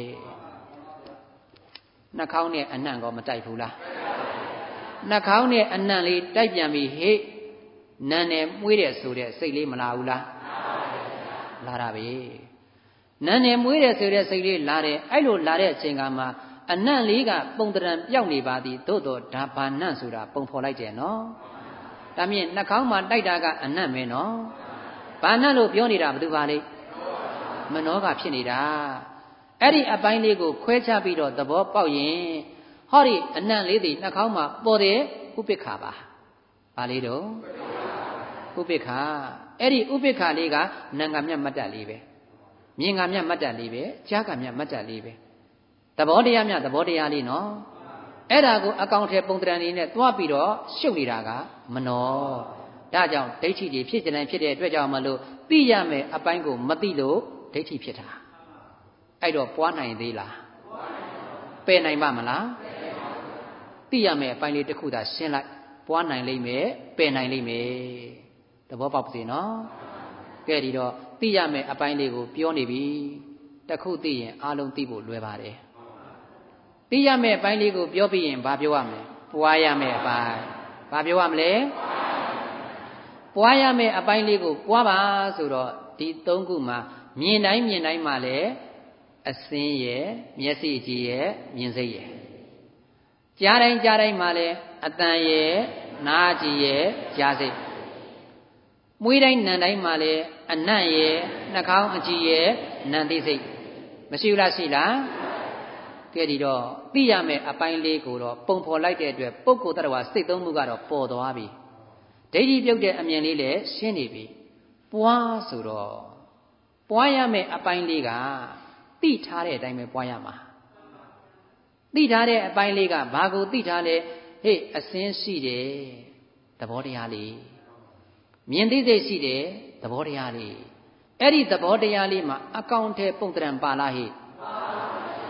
Speaker 1: နှာခေါင်းနဲ့အနံ့ကောမတိုက်ဘူးလားနှာခေါင်းနဲ့အနံ့လေးတိုက်ပြန်ပြီးဟေ့နံနဲ့မွေးတယ်ဆိုတဲ့စိတ်လေးမလာဘူးလားလာတာပဲနံနဲ့မွေးတယ်ဆိုတဲ့စိတ်လေးလာတယ်အဲ့လိုလာတဲ့အချိန်ကမှအနံ့လေးကပုံတရံပြောက်နေပါသည်သို့တော့ဒါဘာနံ့ဆိုတာပုံဖော်လိုက်တယ်နော်ဒါမြင်နှာခေါင်းမှာတိုက်တာကအနံ့ပဲနော်ဘာနံ့လို့ပြောနေတာဘယ်သူပါလိမ့်မနောကဖြစ်နေတာအဲ့ဒီအပိုင်းလေးကိုခွဲခြားပြီးတော့သဘောပေါက်ရင်ဟောဒီအနံ့လေးတွေနှာခေါင်းမှာပေါ်တဲ့ဥပိ္ပခာပါဘာလေးတော့ဥပိ္ပခာအဲ့ဒီဥပိ္ပခာလေးကနံကမြတ်မတ်တက်လေးပဲမြင်ကမြတ်မတ်တက်လေးပဲကြားကမြတ်မတ်တက်လေးပဲသဘောတရားမြတ်သဘောတရားလေးနော်အဲ့ဒါကိုအကောင်ထဲပုံတရံလေးနဲ့သွားပြီးတော့ရှုပ်နေတာကမနောဒါကြောင့်ဒိဋ္ဌိတွေဖြစ်တဲ့ဖြစ်တဲ့အတွက်ကြောင့်မလို့သိရမယ်အပိုင်းကိုမသိလို့ဒိဋ္ဌိဖြစ်တာအဲ့တော့ပွားနိုင်သေးလားပယ်နိုင်ပါမလားသိရမယ်အပိုင်းလေးတစ်ခုသာရှင်းလိုက်ပွားနိုင်လိမ့်မယ်ပယ်နိုင်လိမ့်မယ်သဘောပေါက်ပါစေနော်ကဲဒီတော့သိရမယ်အပိုင်းလေးကိုပြောနေပြီတစ်ခုသိရင်အားလုံးသိဖို့လွယ်ပါတယ်သိရမယ်အပိုင်းလေးကိုပြောပြီးရင်ဘာပြောရမလဲပွားရမယ်အပိုင်းဘာပြောရမလဲပွားရမယ်အပိုင်းလေးကိုပွားပါဆိုတော့ဒီသုံးခုမှာမြင်တိုင်းမှာလည်းအစင်းရဲ့မျက်စိကြည်ရဲ့မြင်စိတ်ရဲ့ကြားတိုင်းမှာလည်းအတန်ရဲ့နားကြည်ရဲ့ကြားစိတ်မွေးတိုင်းနံတိုင်းမှာလည်းအနံ့ရဲ့နှာခေါင်းအကြည်ရဲ့နံသိစိတ်မရှိဘူးလားရှိလားကဲဒီတော့သိရမယ်အပိုင်းလေးကိုတော့ပုံဖော်လိုက်တဲ့အတွက်ပုဂ္ဂိုလ်တ attva စိတ်သုံးမှုကတော့ပေါ်သွားပြီဒိဋ္ဌိပြုတ်တဲ့အမြင်လေးလည်းရှင်းနေပြီပွားဆိုတော့ပွားရမယ်အပိုင်းလေးကသိထားတဲ့အတိုင်းပဲပွားရမှာသိထားတဲ့အပိုင်းလေးကဘာကိုသိထားလဲဟေ့အစင်းရှိတယ်သဘောတရားလေးမြင်သိစိတ်ရှိတယ်သဘောတရားလေးအဲ့ဒီသဘောတရားလေးမှာအကောင်ထဲပုံတရံပါလားဟိ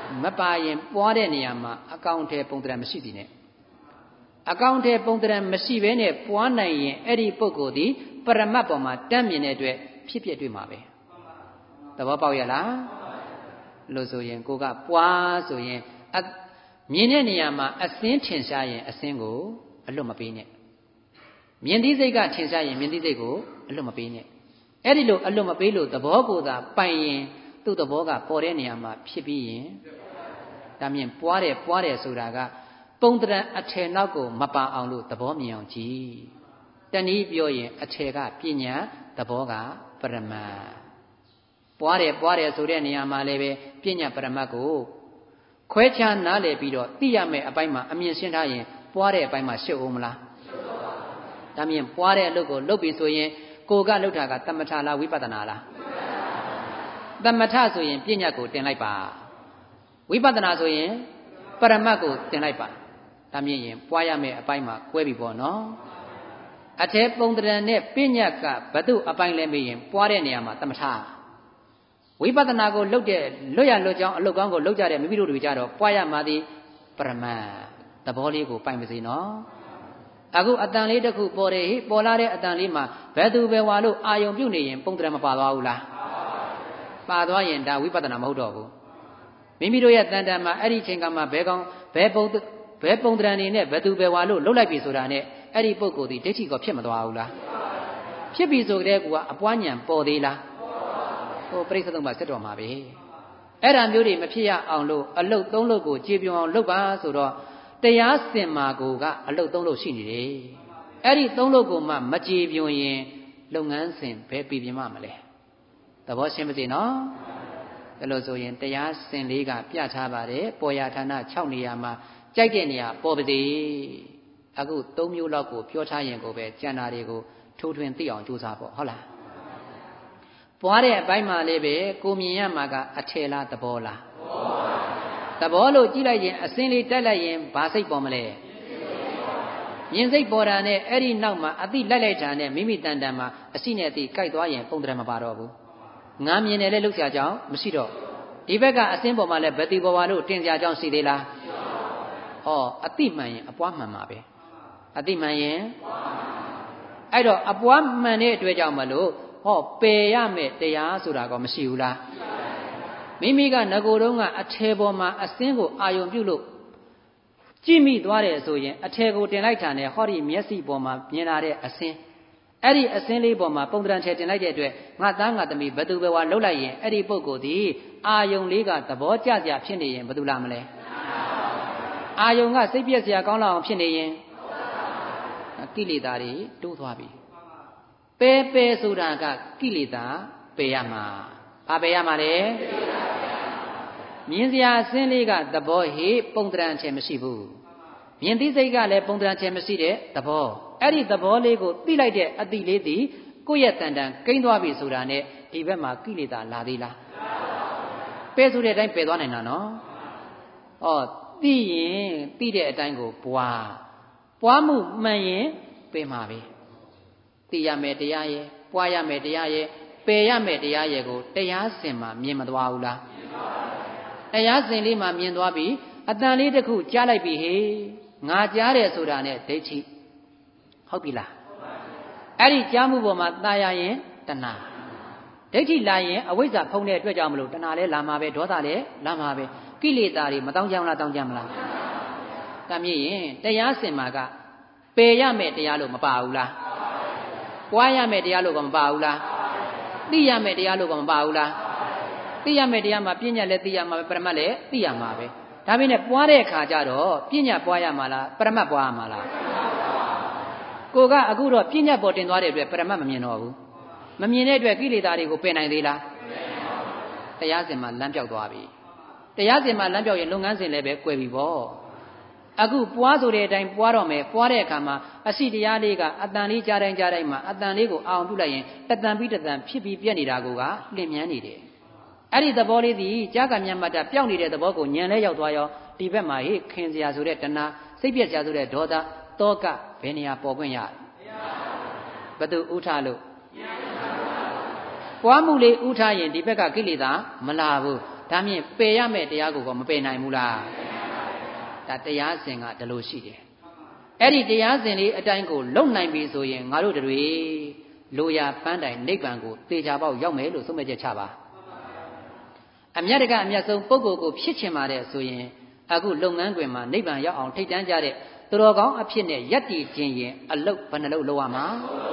Speaker 1: မပါရင်ပွားတဲ့နေရာမှာအကောင်ထဲပုံတရံမရှိသည်နဲ့အကောင်ထဲပုံတရံမရှိဘဲနဲ့ပွားနိုင်ရင်အဲ့ဒီပုဂ္ဂိုလ်ဒီပရမတ်ပေါ်မှာတမ်းမြင်တဲ့အတွက်ဖြစ်ဖြစ်တွေ့မှာပဲသဘောပေါက်ရလားလို့ဆိုရင်ကိုကပွားဆိုရင်မြင်တဲ့နေရာမှာအစင်းထင်ရှားရင်အစင်းကိုအလွတ်မပေးနဲ့မြင်သိစိတ်ကထင်ရှားရင်မြင်သိစိတ်ကိုအလွတ်မပေးနဲ့အဲ့ဒီလိုအလွတ်မပေးလို့သဘောကိုသာပိုင်ရင်သူ့သဘောကပေါ်တဲ့နေရာမှာဖြစ်ပြီးရင်ဒါမြင်ပွားတယ်ဆိုတာကပုံတရံအထယ်နောက်ကိုမပါအောင်လို့သဘောမြင်အောင်ကြည့်တနည်းပြောရင်အထယ်ကပညာသဘောကပရမတ်ပွားတယ်ဆိုတဲ့နေရာမှာလည်းပဲပညာပရမတ်ကိုခွဲခြားနားလည်ပြီးတော့သိရမယ်အပိုင်းမှာအမြင်ရှင်းထားရင်ပွားတဲ့အပိုင်းမှာရှုပ်အောင်မလားဒါမြင်ပွားတဲ့အလုပ်ကိုလုပ်ပြီဆိုရင်ကိုကလုပ်တာကသမထလားဝိပဿနာလားသမထဆိုရင်ပညာကိုတင်လိုက်ပါဝိပဿနာဆိုရင်ပရမတ်ကိုတင်လိုက်ပါဒါမြင်ရင်ပွားရမယ်အပိုင်းမှာကွဲပြီပေါ့နော်အထဲပုံတရံနဲ့ပညာကဘု து အပိုင်းလဲမေးရင်ပွားတဲ့နေရာမှာသမထဝိပဿနာကိုလုပ်တဲ့လွတ်ရလွတ်ကြောင်းအလုတ်ကောင်းကိုလုပ်ကြတဲ့မိမိတို့တွေကြတော့ပွားရမှာသည်ပရမတ်သဘောလေးကိုပိုင်ပါစေနော်အခုအတန်လေးတစ်ခုပေါ်တယ်ဟိပေါ်လာတဲ့အတန်လေးမှာဘယ်သူပဲဝါလို့အာယုံပြုတ်နေရင်ပုံတရံမပါသွားဘူးလားပါသွားရင်ဒါဝိပဿနာမဟုတ်တော့ဘူးမိမိတို့ရဲ့တန်တန်မှာအဲ့ဒီချိန်ကမှဘယ်ပုံတရံနေနဲ့ဘယ်သူပဲဝါလို့လှုပ်လိုက်ပြီဆိုတာနဲ့အဲ့ဒီပုဂ္ဂိုလ်ဒီဒိဋ္ဌိကဖြစ်မသွားဘူးလားဖြစ်ပြီဆိုကြတဲ့ကအပွားဉဏ်ပေါ်သေးလားဟိုပြိဿသုံးပါဆက်တော်မှာပဲအဲ့ဒါမျိုးတွေမဖြစ်ရအောင်လို့အလုတ်သုံးလုတ်ကိုကြည်ပြွန်အောင်လုပ်ပါဆိုတော့တရားစင်မာကိုကအလုတ်သုံးလုတ်ရှိနေတယ်အဲ့ဒီသုံးလုတ်ကိုမှမကြည်ပြွန်ရင်လုပ်ငန်းစဉ်ဘယ်ပြည်ပြမလဲသဘောရှင်းပါစေနော်ဒါလို့ဆိုရင်တရားစင်လေးကပြထားပါတယ်ပေါ်ရဌာန6နေရာမှာကြိုက်တဲ့နေရာပေါ်ပါစေအခု3မျိုးလောက်ကိုပြောထားရင်ကိုပဲကျန်တာတွေကိုထိုးထွင်းသိအောင်ကြိုးစားပေါ့ဟုတ်လားပွားတဲ့အပိုင်းမှာလည်းပဲကိုမြင်ရမှာကအထယ်လားသဘောလားသဘောလို့ကြည့်လိုက်ရင်အစင်းလေးတက်လိုက်ရင်ဘာစိတ်ပေါ်မလဲမြင်စိတ်ပေါ်တာနဲ့အဲ့ဒီနောက်မှာအတိလိုက်တာနဲ့မိမိတန်တန်မှာအရှိနဲ့အတိကြိုက်သွားရင်ပုံတရံမပါတော့ဘူးငါမြင်တယ်လဲလှုပ်ရှားကြောင်းမရှိတော့ဒီဘက်ကအစင်းပေါ်မှာလဲဘယ်တီပေါ်ပါလို့တင်ကြကြောင်းရှိသေးလားဟောအတိမှန်ရင်အပွားမှန်မှာပဲအတိမှန်ရင်အဲ့တော့အပွားမှန်တဲ့အတွက်ကြောင့်မလို့ဟောပယ်ရမယ်တရားဆိုတာကမရှိဘူးလားမိမိကငကိုယ်တုံးကအထဲပေါ်မှာအစင်းကိုအာယုံပြုလို့ကြည့်မိသွားတယ်ဆိုရင်အထဲကိုတင်လိုက်တာနဲ့ဟောဒီမျက်စိပေါ်မှာမြင်လာတဲ့အစင်းအဲ့ဒီအစင်းလေးပေါ်မှာပုံတရံထဲတင်လိုက်တဲ့အတွက်ငါသားငါသမီးဘသူပဲဝါလှုပ်လိုက်ရင်အဲ့ဒီပုဂ္ဂိုလ်ဒီအာယုံလေးကသဘောကျစရာဖြစ်နေရင်ဘသူလာမလဲအာယုံကစိတ်ပြည့်စရာကောင်းလောက်အောင်ဖြစ်နေရင်ကိလေသာတွေတိုးသွားပြီပယ်ဆိုတာကကိလေသာပယ်ရမှာဘာပယ်ရမှာလဲမြင်စရာအစင်းလေးကသဘောဟိပုံတရံထဲမရှိဘူးမြင်သိစိတ်ကလည်းပုံတရံထဲမရှိတဲ့သဘောအဲ့ဒီသဘောလေးကိုသိလိုက်တဲ့အတိလေးသည်ကိုယ့်ရဲ့တန်တန်ကိန်းသွားပြီဆိုတာနဲ့ဒီဘက်မှာကိလေသာလာသေးလားပယ်ဆိုတဲ့အတိုင်းပယ်သွားနိုင်တာနော်ဩသိရင်သိတဲ့အတိုင်းကိုပွားမှုမှန်ရင်ပယ်မှာပဲသိရမယ်တရားရဲ့ပွားရမယ်တရားရဲ့ပယ်ရမယ်တရားရဲ့ကိုတရားစင်မှာမြင်မသွားဘူးလားတရားစင်လေးမှာမြင်သွားပြီအတန်လေးတစ်ခုကြားလိုက်ပြီဟေးငါကြားတယ်ဆိုတာနဲ့ဒိဋ္ဌိဟုတ်ပြီလားအဲ့ဒီကြားမှုပေါ်မှာตายရရင်တဏှာဒိဋ္ဌိလာရင်အဝိဇ္ဇာဖုံးတဲ့အတွက်ကြောင့်မလို့တဏှာလည်းလာမှာပဲဒေါသလည်းလာမှာပဲကိလေသာတွေမတောင်းကြလားတောင်းကြမလားတမ်းမြင်ရင်တရားစင်မှာကပယ်ရမယ်တရားလို့မပါဘူးလားပွားရမယ်တရားလို့ကမပါဘူးလားသိရမယ်တရားလို့ကမပါဘူးလားသိရမယ်တရားမှာပညာလည်းသိရမှာပဲပရမတ်လည်းသိရမှာပဲဒါပေမဲ့ပွားတဲ့အခါကျတော့ပညာပွားရမှာလားပရမတ်ပွားရမှာလားကိုကအခုတော့ပညာပေါ်တင်သွားတဲ့အတွက်ပရမတ်မမြင်တော့ဘူးမမြင်တဲ့အတွက်ကိလေသာတွေကိုပယ်နိုင်သေးလားတရားစင်မှာလမ်းပြောက်သွားပြီတရားစင်မှာလမ်းပြောက်ရင်လုပ်ငန်းစဉ်လည်းပဲကွယ်ပြီပေါ့အခုပွားဆိုတဲ့အတိုင်းပွားတော့မယ်ပွားတဲ့အခါမှာအရှိတရားလေးကအတန်လေးကြားတိုင်းမှာအတန်လေးကိုအောင်ပြုလိုက်ရင်တတန်ပြီးတတန်ဖြစ်ပြီးပြက်နေတာကလင်မြန်းနေတယ်အဲ့ဒီသဘောလေးဒီကြားကမြတ်မတ္တပျောက်နေတဲ့သဘောကိုဉာဏ်လဲရောက်သွားရောဒီဘက်မှာဟေ့ခင်စရာဆိုတဲ့တဏှာစိတ်ပြက်စရာဆိုတဲ့ဒေါသတောကဘယ်နေရာပေါ်ခွင့်ရဘသူဥထလို့ပွားမှုလေးဥထရင်ဒီဘက်ကကိလေသာမလာဘူးဒါမြင်ပယ်ရမယ့်တရားကိုမပယ်နိုင်ဘူးလားဒါတရားစဉ်ကဒီလိုရှိတယ်အဲ့ဒီတရားစဉ်လေးအတိုင်းကိုလုံနိုင်ပြီဆိုရင်ငါတို့တွေလိုရာပန်းတိုင်နိဗ္ဗာန်ကိုသေချာပေါက်ရောက်မယ်လို့ဆုံးဖြတ်ချက်ချပါအမြတ်တကအမြတ်ဆုံးပုဂ္ဂိုလ်ကိုဖြစ်ချင်ပါတယ်ဆိုရင်အခုလုပ်ငန်းခွင်မှာနိဗ္ဗာန်ရောက်အောင်ထိတ်တန်းကြတဲ့သူတော်ကောင်းအဖြစ်နဲ့ယက်တည်ခြင်းရင်အလုတ်ဘယ်နှလုတ်လုပ်ရမှာ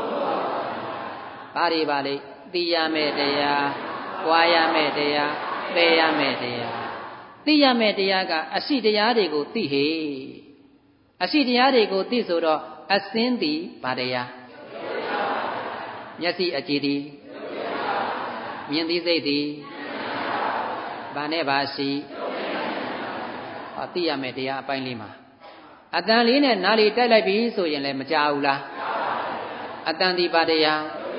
Speaker 1: ဘာတွေပါလဲသိရမယ့်တရားပွားရမယ့်တရားပယ်ရမယ့်တရားသိရမယ့်တရားကအရှိတရားတွေကိုသိဟေအရှိတရားတွေကိုသိဆိုတော့အစင်းသည်ဘာတရားမျက်စိအကြည့်သည်မြင်သိစိတ်သည်ဘာနဲ့ပါရှိသိရမယ့်တရားအပိုင်းလေးမှာအတန်လေးနဲ့နားလေးတိုက်လိုက်ပြီဆိုရင်လည်းမကြောက်ဘူးလားအတန်ဒီပါတရား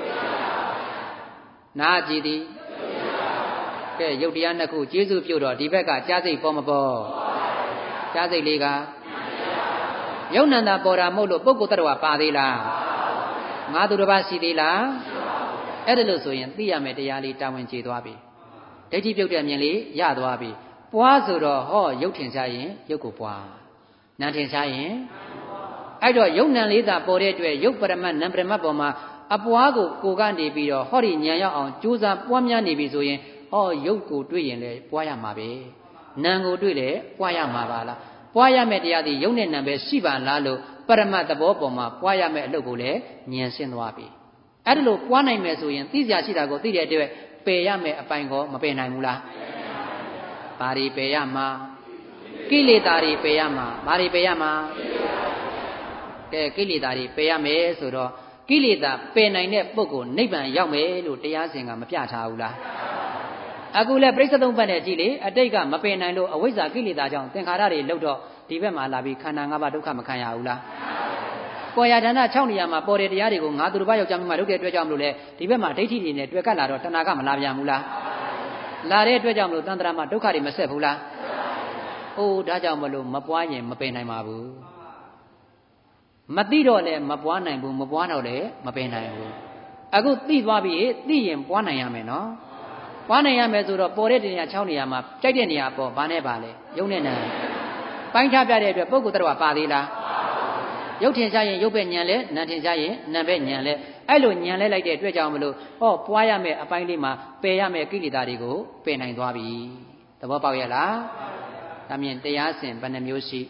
Speaker 1: နားကြည့်သည်ကဲရုပ်တရားနှစ်ခုကျေးဇူးပြုတော့ဒီဘက်ကကြားစိတ်ပေါ်မပေါ်ကြားစိတ်လေးကယုံနန္တာပေါ်တာမဟုတ်လို့ပုဂ္ဂိုလ်တ attva ပါသေးလားငါသူတစ်ပါးရှိသေးလားအဲ့ဒါလို့ဆိုရင်သိရမယ့်တရားလေးတာဝန်ကျေသွားပြီဒိဋ္ဌိပြုတ်တဲ့မြင်လေးရသွားပြီပွားဆိုတော့ဟောရုပ်ထင်ရှားရင်ရုပ်ကိုပွားနာမ်ထင်ရှားရင်အဲ့တော့ယုံနံလေးသာပေါ်တဲ့အတွက်ရုပ်ပရမတ်နံပရမတ်ပေါ်မှာအပွားကိုကနေပြီးတော့ဟောဒီဉာဏ်ရောက်အောင်ကြိုးစားပွားများနေပြီဆိုရင်ဟောရုပ်ကိုတွေ့ရင်လည်းပွားရမှာပဲနာမ်ကိုတွေ့လည်းပွားရမှာပါလားပွားရမယ့်တရားဒီရုပ်နဲ့နာမ်ပဲရှိပါလားလို့ပရမတ်သဘောပေါ်မှာပွားရမယ့်အလုပ်ကိုလည်းဉာဏ်ရှင်းသွားပြီအဲ့ဒါလို့ပွားနိုင်မယ်ဆိုရင်သိစရာရှိတာကိုသိတဲ့အတွက်ပယ်ရမယ့်အပိုင်းကောမပယ်နိုင်ဘူးလားဘာတွေပယ်ရမှာကိလေသာတွေပယ်ရမှာဘာတွေပယ်ရမှာကဲကိလေသာတွေပယ်ရမယ်ဆိုတော့ကိလေသာပယ်နိုင်တဲ့ပုဂ္ဂိုလ်နိဗ္ဗာန်ရောက်မယ်လို့တရားစဉ်ကမပြထားဘူးလားအခုလည်းပြိဿသုံးပတ်နဲ့ကြည့်လေအတိတ်ကမပယ်နိုင်လို့အဝိဇ္ဇာကိလေသာကြောင့်သင်္ခါရတွေလှုပ်တော့ဒီဘက်မှာလာပြီးခန္ဓာ၅ပါးဒုက္ခမခံရဘူးလားပေါ်ရဌာန6နေရာမှာပေါ်တဲ့တရားတွေကိုငါသူတစ်ပါးယောက်ျားမိန်းမလုပ်တဲ့အတွက်ကြောင့်မလို့လေဒီဘက်မှာဒိဋ္ဌိတွေနဲ့တွေ့ကပ်လာတော့တဏှာကမလာပြန်ဘူးလားလာတဲ့အတွက်ကြောင့်မလို့တန်ត្រာမှာဒုက္ခတွေမဆက်ဘူးလားအိုးဒါကြောင့်မလို့မပွားရင်မပယ်နိုင်ပါဘူးမသိတော့လည်းမပွားနိုင်ဘူးမပွားတော့လည်းမပယ်နိုင်ဘူးအခုသိသွားပြီသိရင်ပွားနိုင်ရမယ်နော်ပွားနိုင်ရမယ်ဆိုတော့ပေါ်တဲ့နေရာ6နေရာမှာကြိုက်တဲ့နေရာပေါ်ဘာနဲ့ပါလဲယုံနဲ့နာပိုင်းထားပြတဲ့အတွက်ပုဂ္ဂိုလ်တ attva ပါသေးလားရုပ်ထင်ရှားရင်ရုပ်ပဲဉာဏ်လဲနာမ်ထင်ရှားရင်နာမ်ပဲဉာဏ်လဲအဲ့လိုဉာဏ်လဲလိုက်တဲ့အတွက်ကြောင့်မလို့ဟောပွားရမယ်အပိုင်းလေးမှာပယ်ရမယ်ကိလေသာတွေကိုပယ်နိုင်သွားပြီသဘောပေါက်ရဲ့လားဒါမြင်တရားစဉ်ဘယ်နှမျိုးရှိ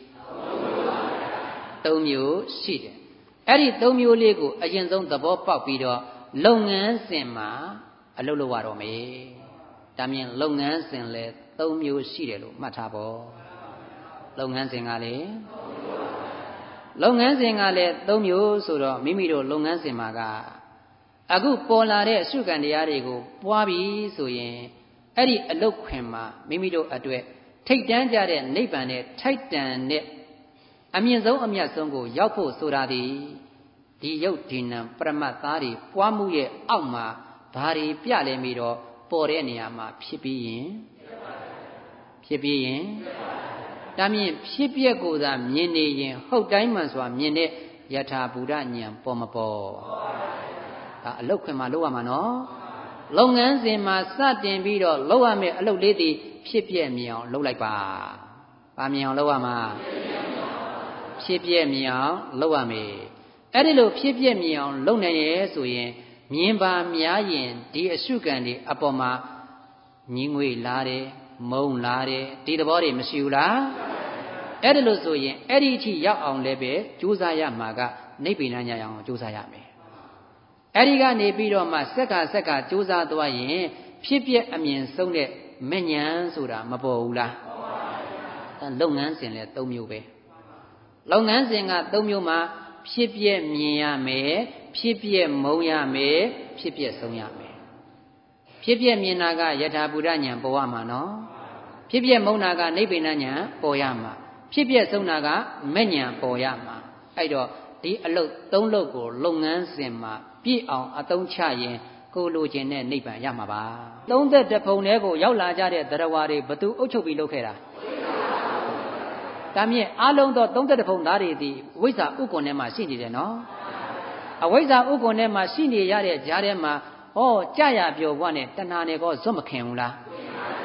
Speaker 1: 3မျိုးရှိတယ်အဲ့ဒီ3မျိုးလေးကိုအရင်ဆုံးသဘောပေါက်ပြီးတော့လုပ်ငန်းစဉ်မှာအလုပ်လုပ်ရတော့မယ်ဒါမြင်လုပ်ငန်းစဉ်လဲ3မျိုးရှိတယ်လို့မှတ်ထားပါလုပ်ငန်းစဉ်ကလည်းလုပ်ငန်းစဉ်ကလည်း3မျိုးဆိုတော့မိမိတို့လုပ်ငန်းစဉ်မှာကအခုပေါ်လာတဲ့အရှုခံတရားတွေကိုပွားပြီးဆိုရင်အဲ့ဒီအလုတ်ခွင်မှာမိမိတို့အတွက်ထိတ်တန်းကြတဲ့နိဗ္ဗာန်နဲ့ထိုက်တန်တဲ့အမြင့်ဆုံးအမြတ်ဆုံးကိုရောက်ဖို့ဆိုတာဒီယုတ်ဒီနံပရမတ်သားတွေပွားမှုရဲ့အောက်မှာဘာတွေပြလဲပြီးတော့ပေါ်တဲ့နေရာမှာဖြစ်ပြီးရင်ဒါမြင်ဖြစ်ပျက်ကိုသာမြင်နေရင်ဟုတ်တိုင်းမှန်စွာမြင်တဲ့ယထာဘူတဉာဏ်ပေါ်မပေါ်ဒါအလုတ်ခွင်မှာလုပ်ရမှာနော်လုပ်ငန်းစဉ်မှာစတင်ပြီးတော့လုပ်ရမယ့်အလုပ်လေးတွေဖြစ်ပျက်မြင်အောင်လုပ်လိုက်ပါ။ဘာမြင်အောင်လုပ်ရမှာဖြစ်ပျက်မြင်အောင်လုပ်ရမယ်အဲ့ဒီလိုဖြစ်ပျက်မြင်အောင်လုပ်နိုင်ရဲဆိုရင်မြင်ပါများရင်ဒီအရှုခံတွေအပေါ်မှာညီငွေလာတယ်မုံလာတယ်ဒီသဘောတွေမရှိဘူးလားအဲ့ဒါလို့ဆိုရင်အဲ့ဒီအထိရောက်အောင်လည်းပဲကြိုးစားရမှာကနိဗ္ဗာန်ညာအောင်ကြိုးစားရမယ်အဲ့ဒီကနေပြီးတော့မှစက္ခါကြိုးစားသွားရင်ဖြစ်ပျက်အမြင်ဆုံးတဲ့မဉဏ်ဆိုတာမပေါ်ဘူးလားလုပ်ငန်းစဉ်လည်း3မျိုးပဲလုပ်ငန်းစဉ်က3မျိုးမှာဖြစ်ပျက်မြင်ရမယ်ဖြစ်ပျက်မုံရမယ်ဖြစ်ပျက်ဆုံးရမယ်ဖြစ်ပျက်မြင်တာကယထာဘူတဉာဏ်ပေါ်ရမှာနော်ဖြစ်ပျက်မုံတာကနိဗ္ဗာန်ဉာဏ်ပေါ်ရမှာဖြစ်ပျက်ဆုံးတာကမဲ့ဉာဏ်ပေါ်ရမှာအဲ့တော့ဒီအလုပ်3လုပ်ကိုလုပ်ငန်းစဉ်မှာပြည့်အောင်အသုံးချရင်ကိုလိုချင်တဲ့နိဗ္ဗာန်ရမှာပါ32ဖုံထဲကိုရောက်လာကြတဲ့တရားဝါတွေဘသူအုပ်ချုပ်ပြီးလုပ်ခဲ့တာဒါမြင့်အလုံးသော32ဖုံသားတွေဒီဝိဇ္ဇာဥက္ကွန်ထဲမှာရှိနေတယ်နော်အဝိဇ္ဇာဥက္ကွန်ထဲမှာရှိနေရတဲ့ကြားထဲမှာဟောကြာရပြောဘွားနဲ့တဏှာနဲ့ကောဇွတ်မခင်ဘူးလား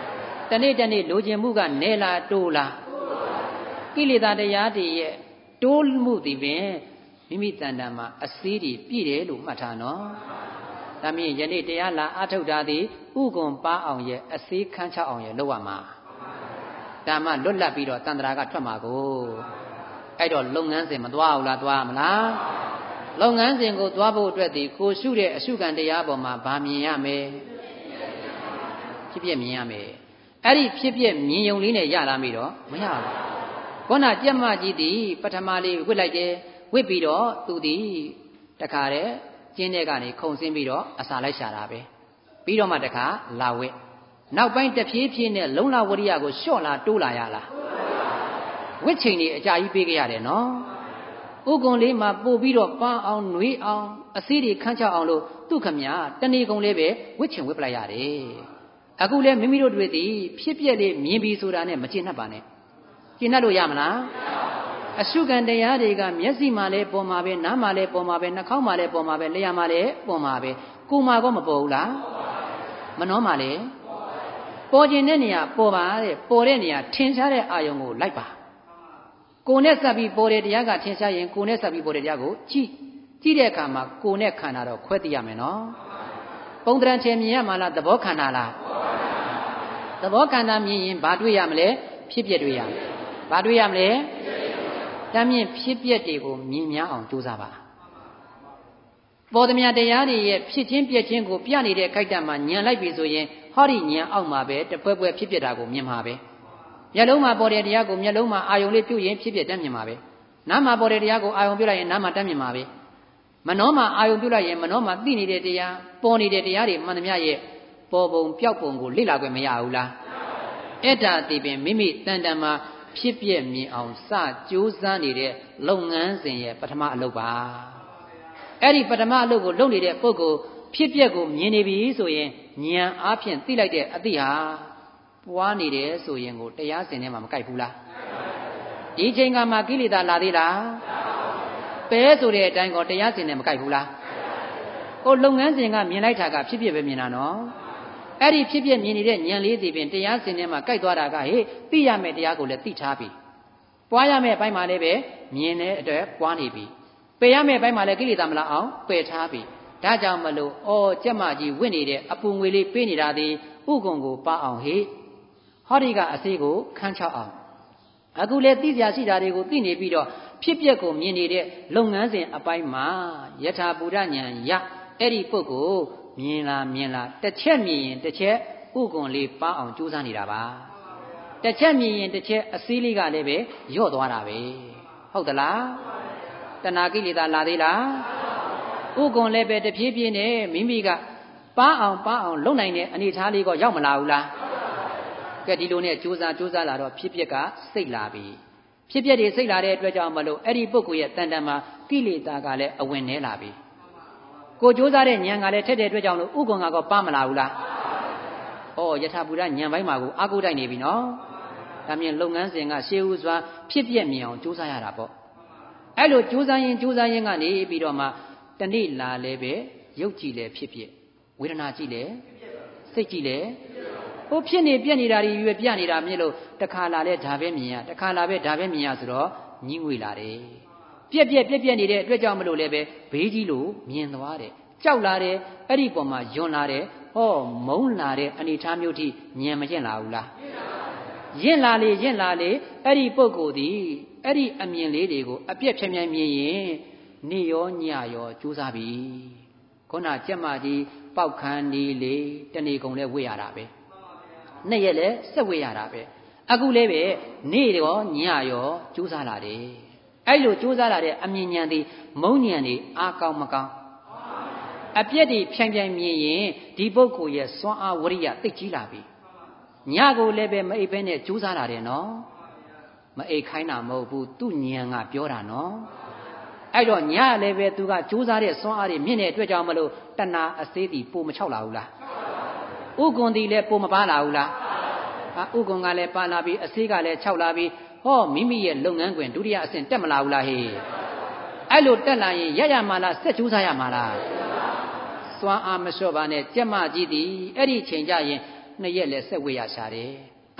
Speaker 2: တနေ့တနေ့လိုချင်မှုကနဲလားတိုးလားကိလေသာတရားတွေရဲ့တိုးမှုသည်ပင်မိမိတန်တန်မှာအစေးတွေပြည့်တယ်လို့မှတ်ထားနော်ဒါမြင်ယနေ့တရားလာအထုတ်တာသည်ဥက္ကွန်ပါအောင်ရဲ့အစေးခန်းချအောင်ရဲ့လောက်ရမှာဒါမှလွတ်လပ်ပြီးတော့တန်ត្រာကထွက်မှာကိုအဲ့တော့လုပ်ငန်းစဉ်မသွားဘူးလားသွားမလားလုပ်ငန်းစဉ်ကိုသွားဖို့အတွက်ဒီကိုရှုတဲ့အရှုခံတရားပေါ်မှာဗာမြင်ရမယ်ဖြစ်ပြမြင်ရမယ်အဲ့ဒီဖြစ်ပြမြင်ယုံလေးနဲ့ရလာမိတော့မရဘူးခုနကြက်မကြီးသည်ပထမလေးဝစ်လိုက်တယ်ဝစ်ပြီးတော့သူသည်တခါတည်းကျင်းတဲ့ကနေခုံဆင်းပြီးတော့အစာလိုက်ရှာတာပဲပြီးတော့မှတခါလာဝစ်နောက်ပိုင်းတဖြည်းဖြည်းနဲ့လုံလဝရိယကိုလျှော့လာတိုးလာရလားဝစ်ချိန်ကြီးအကြာကြီးပေးခဲ့ရတယ်နော်ဥက္ကုံလေးမှာပို့ပြီးတော့ပန်းအောင်နှွေးအောင်အစည်းတွေခန်းချအောင်လို့သူ့ခမညာတဏီကုံလေးပဲဝစ်ချင်ဝစ်ပလိုက်ရတယ်အခုလဲမိမိတို့တွေသည်ဖြစ်ပြက်လေးမြင်ပြီးဆိုတာနဲ့မကျေနပ်ပါနဲ့ကျေနပ်လို့ရမလားအရှုခံတရားတွေကမျက်စိမှလည်းပေါ်မှာပဲနားမှလည်းပေါ်မှာပဲနှာခေါင်းမှလည်းပေါ်မှာပဲလျှာမှလည်းပေါ်မှာပဲကိုယ်မှကောမပေါ်ဘူးလားမနှောမှလည်းပေါ်ခြင်းတဲ့နေရာပေါ်ပါတဲ့ပေါ်တဲ့နေရာထင်ရှားတဲ့အာယုံကိုလိုက်ပါကိုယ်နဲ့စပ်ပြီးပေါ်တဲ့တရားကထင်ရှားရင်ကိုယ်နဲ့စပ်ပြီးပေါ်တဲ့တရားကိုကြည့်တဲ့အခါမှာကိုယ်နဲ့ခန္ဓာတော့ခွဲသိရမယ်နော်ပုံတရံချေမြင်ရမှာလားသဘောခန္ဓာလားသဘောခန္ဓာမြင်ရင်ဘာတွေ့ရမလဲဖြစ်ပြတွေ့ရမယ်ဘာတွေ့ရမလဲတမ်းမြင်ဖြစ်ပြတွေကိုမြင်များအောင်ကြိုးစားပါပေါ်သမျှတရားတွေရဲ့ဖြစ်ချင်းပြက်ချင်းကိုပြနေတဲ့ခိုက်တံမှာညံလိုက်ပြီဆိုရင်ဟောဒီညံအောက်မှာပဲတပွဲပွဲဖြစ်ပြတာကိုမြင်မှာပဲမျက်လုံးမှာပေါ်တဲ့တရားကိုမျက်လုံးမှာအာယုံလေးပြုတ်ရင်ဖြစ်ပြတမ်းမြင်မှာပဲနားမှာပေါ်တဲ့တရားကိုအာယုံပြုတ်လိုက်ရင်နားမှာတမ်းမြင်မှာပဲမနှောမှာအာယုံပြုတ်လိုက်ရင်မနှောမှာသိနေတဲ့တရားပေါ်နေတဲ့တရားတွေမှန်သမျှရဲ့ပေါ်ပုံပျောက်ပုံကိုလေ့လာခွင့်မရဘူးလားအဲ့ဒါဒီပင်မိမိတန်တန်မှာဖြစ်ပြမြင်အောင်စကြိုးစားနေတဲ့လုပ်ငန်းစဉ်ရဲ့ပထမအလုပ်ပါအဲ့ဒီပထမအလုပ်ကိုလုပ်နေတဲ့ပုဂ္ဂိုလ်ဖြစ်ပြကိုမြင်နေပြီဆိုရင်ဉာဏ်အားဖြင့်သိလိုက်တဲ့အသိဟာပွားနေတယ်ဆိုရင်ကိုတရားစင်ထဲမှာမကြိုက်ဘူးလားဒီချိန်ကမှကိလေသာလာသေးလားပဲဆိုတဲ့အတိုင်းကိုတရားစင်ထဲမကြိုက်ဘူးလားကိုလုပ်ငန်းစဉ်ကမြင်လိုက်တာကဖြစ်ပြပဲမြင်တာနော်အဲ့ဒီဖြစ်ပြမြင်နေတဲ့ဉာဏ်လေးဒီပင်တရားစင်ထဲမှာကြိုက်သွားတာကဟေ့သိရမယ့်တရားကိုလည်းသိထားပြီပွားရမယ့်ဘက်မှာလည်းပဲမြင်တဲ့အတွက်ပွားနေပြီပယ်ရမယ့်ဘက်မှာလည်းကိလေသာမလာအောင်ပယ်ထားပြီဒါကြောင့်မလို့ကြက်မကြီးဝင့်နေတဲ့အပူငွေလေးပေးနေတာဒီဥက္ကုံကိုပါအောင်ဟေ့ဟောဒီကအစေးကိုခန်းချောက်အောင်အခုလည်းသိစရာရှိတာတွေကိုသိနေပြီးတော့ဖြစ်ပျက်ကိုမြင်နေတဲ့လုပ်ငန်းစဉ်အပိုင်းမှာယထာပူရဉာဏ်ရအဲ့ဒီပုဂ္ဂိုလ်မြင်လားတစ်ချက်မြင်ရင်တစ်ချက်ဥက္ကုံလေးပါအောင်ကြိုးစားနေတာပါတစ်ချက်မြင်ရင်တစ်ချက်အစည်းလေးကလည်းပဲယော့သွားတာပဲဟုတ်သလားတဏှာကိလေသာလာသေးလားဥက္ကုံလည်းပဲတဖြည်းဖြည်းနဲ့မိမိကပါအောင်လုံနိုင်တဲ့အနေထားလေးကရောက်မလာဘူးလားကဲဒီလိုနဲ့ကြိုးစားလာတော့ဖြစ်ပျက်ကစိတ်လာပြီဖြစ်ပျက်တွေစိတ်လာတဲ့အတွက်ကြောင့်မလို့အဲ့ဒီပုဂ္ဂိုလ်ရဲ့တန်တန်မှာကိလေသာကလည်းအဝင်နေလာပြီကိုကြိုးစားတဲ့ဉာဏ်ကလည်းထက်တဲ့အတွက်ကြောင့်လို့ဥက္ကုံကတော့ပါမလာဘူးလားယထာပူရဉာဏ်ပိုင်းမှာကိုအာကိုတိုက်နေပြီနော်ဒါမြင်လုပ်ငန်းစဉ်ကရှေးဦးစွာဖြစ်ပျက်မြင်အောင်ကြိုးစားရတာပေါ့အဲ့လိုကြိုးစားရင်ကနေပြီးတော့မှတနေ့လာလဲပဲရုပ်ကြည့်လဲဖြစ်ဖြစ်ဝေဒနာကြည့်လဲစိတ်ကြည့်လဲဖြစ်နေပြက်နေတာတွေရွယ်ပြနေတာမြင်လို့တခါလာလဲဒါပဲမြင်ရတခါလာပဲဒါပဲမြင်ရဆိုတော့ညှိငွေလာတယ်ပြက်နေတဲ့အတွက်ကြောင့်မလို့လဲပဲဘေးကြီးလို့မြင်သွားတယ်ကြောက်လာတယ်အဲ့ဒီပုံမှာယွန်လာတယ်မုန်းလာတဲ့အနေထားမျိုးထိညံမကျင့်လာဘူးလားယင့်လာလေအဲ့ဒီပုဂ္ဂိုလ်ဒီအဲ့ဒီအမြင်လေးတွေကိုအပြက်ဖြန့်မြင်ရင်နေရောညရောကြိုးစားပြီခုနကြက်မကြီးပေါက်ခန်းနေလေတဏီကုံလဲဝေ့ရတာပဲနှစ်ရက်လဲဆက်ဝေ့ရတာပဲအခုလဲပဲနေရောညရောကြိုးစားလာတယ်အဲ့လိုကြိုးစားလာတဲ့အမြင်ဉာဏ်ဒီမုန်းဉာဏ်ဒီအားကောင်းမကောင်းအပြက်တွေဖြန့်မြင်ရင်ဒီပုဂ္ဂိုလ်ရဲ့စွမ်းအားဝရိယသိကြီးလာပြီညကိုလည်းပဲမအိပ်ဘဲနဲ့ကြိုးစားလာတယ်နော်မအိပ်ခိုင်းတာမဟုတ်ဘူးသူ့ဉာဏ်ကပြောတာနော်အဲ့တော့ညလည်းပဲသူကကြိုးစားတဲ့စွမ်းအားတွေမြင့်တဲ့အတွက်ကြောင့်မလို့တဏှာအစေးတီပိုမချောက်လာဘူးလားဥက္ကုံတီလည်းပိုမပါလာဘူးလားဥက္ကုံကလည်းပါလာပြီးအစေးကလည်းချောက်လာပြီးမိမိရဲ့လုပ်ငန်းခွင်ဒုတိယအဆင့်တက်မလာဘူးလားဟေ့အဲ့လိုတက်လာရင်ရမှာလားဆက်ကြိုးစားရမှာလားစွမ်းအားမလျှော့ပါနဲ့ကြက်မကြီးသည်အဲ့ဒီချိန်ကြရင်နှစ်ရက်လဲဆက်ဝေးရရှာတယ်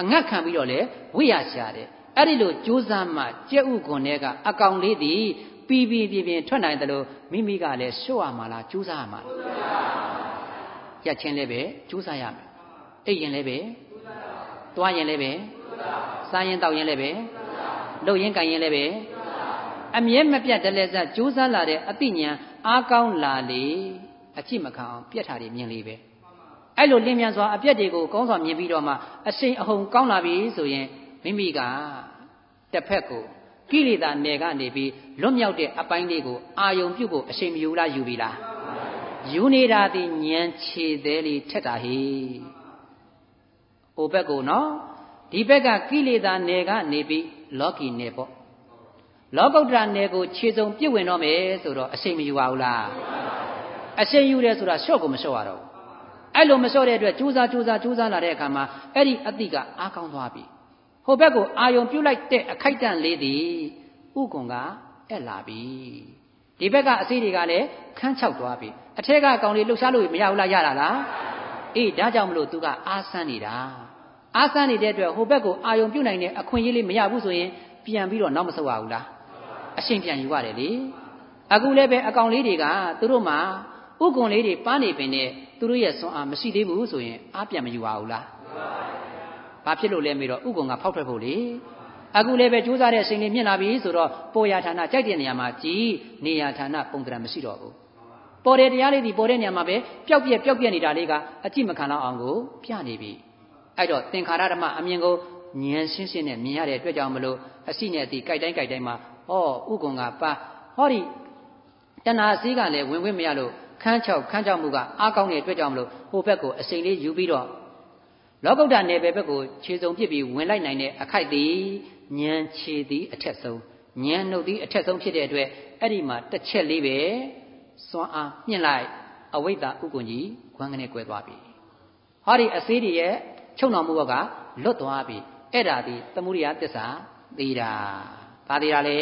Speaker 2: အငတ်ခံပြီးတော့လေဝိရရှာတယ်အဲ့ဒီလိုကြိုးစားမှကြက်ဥကွန်တွေကအကောင်လေးသည်ပြီးထွက်နိုင်တယ်လို့မိမိကလည်းရှော့ရမှာလားကြိုးစားရမှာလားရက်ချင်းလည်းပဲကြိုးစားရမယ်အိပ်ရင်လည်းပဲသွားရင်လည်းပဲစားရင်တောက်ရင်လည်းပဲလှုပ်ရင်ကန်ရင်လည်းပဲအမြဲမပြတ်တလဲစားကြိုးစားလာတဲ့အသိဉာဏ်အားကောင်းလာလေအကြည့်မခံအောင်ပြက်ထားတယ်မြင်လေပဲအဲ့လိုလင်းမြန်စွာအပြက်တွေကိုကောင်းစွာမြင်ပြီးတော့မှအရှိန်အဟုန်ကောင်းလာပြီဆိုရင်မိမိကတစ်ဖက်ကိုကိလေသာနယ်ကနေပြီးလွတ်မြောက်တဲ့အပိုင်းလေးကိုအာယုံပြုတ်ဖို့အရှိန်မယူလားယူပြီလားယူနေတာဒီဉာဏ်ခြေသေးလေးထက်တာဟိဟိုဘက်ကိုနော်ဒီဘက်ကကိလေသာနယ်ကနေပြီးလောကီနယ်ပေါ့လောကုတ္တရာနယ်ကိုခြေစုံပြည့်ဝင်တော့မယ်ဆိုတော့အရှိန်မယူပါဘူးလားအရှိန်ယူတယ်ဆိုတာလျှော့ကိုမလျှော့ရတော့အဲ့လိုမလျှော့တဲ့အတွက်ကြိုးစားလာတဲ့အခါမှာအဲ့ဒီအတိကအားကောင်းသွားပြီဟိုဘက်ကိုအာယုံပြုတ်လိုက်တဲ့အခိုက်အတန့်လေးသည်ဥက္ကုံကအဲ့လာပြီဒီဘက်ကအစိတွေကလည်းခန်းချောက်သွားပြီအထက်ကအကောင်လေးလှုပ်ရှားလို့မရဘူးလားရတာလားအေးဒါကြောင့်မလို့သူကအားဆန်းနေတာအားဆန်းနေတဲ့အတွက်ဟိုဘက်ကိုအာယုံပြုတ်နိုင်တဲ့အခွင့်အရေးလေးမရဘူးဆိုရင်ပြန်ပြီးတော့နောက်မဆုတ်ရဘူးလားအရှင်ပြန်ယူရတယ်လေအခုလည်းပဲအကောင်လေးတွေကသူတို့မှာဥက္ကုံလေးတွေပါနေပင်နဲ့သူတို့ရဲ့စွမ်းအားမရှိသေးဘူးဆိုရင်အားပြန်မယူပါဘူးလားဘာဖြစ်လို့လဲမေးတော့ဥက္ကုံကဖောက်ထွက်ဖို့လေအခုလည်းပဲကြိုးစားတဲ့အချိန်လေးမြင့်လာပြီဆိုတော့ပေါ်ရာဌာနကြိုက်တဲ့နေရာမှာကြည်နေရာဌာနပုံသဏ္ဍာန်မရှိတော့ဘူးပေါ်တဲ့တရားလေးဒီပေါ်တဲ့နေရာမှာပဲပျောက်ပြက်နေတာလေးကအကြည့်မခံတော့အောင်ကိုပြနေပြီအဲ့တော့သင်္ခါရဓမ္မအမြင်ကိုဉာဏ်ရှင်းနဲ့မြင်ရတဲ့အတွက်ကြောင့်မလို့အရှိနဲ့အတိကြိုက်တိုင်းမှာဟောဥက္ကုံကပါဟောဒီတဏှာစည်းကလည်းဝင်ခွင့်မရလို့ခန်းချောက်မှုကအားကောင်းတဲ့အတွက်ကြောင့်မလို့ဟိုဘက်ကိုအစိမ်လေးယူပြီးတော့လောကုတ္တနယ်ပယ်ဘက်ကိုခြေစုံပြစ်ပြီးဝင်လိုက်နိုင်တဲ့အခိုက်သည်ဉာဏ်ခြေသည်အထက်ဆုံးဉာဏ်နှုတ်သည်အထက်ဆုံးဖြစ်တဲ့အတွက်အဲ့ဒီမှာတစ်ချက်လေးပဲစွမ်းအားမြင့်လိုက်အဝိဇ္ဇာဥက္ကုံကြီးခွန်းကနေကွဲသွားပြီဟောဒီအစေးတွေရဲ့ချုပ်နှောင်မှုဘက်ကလွတ်သွားပြီအဲ့ဒါဒီသမုဒိယသစ္စာသိတာဘာသိတာလဲ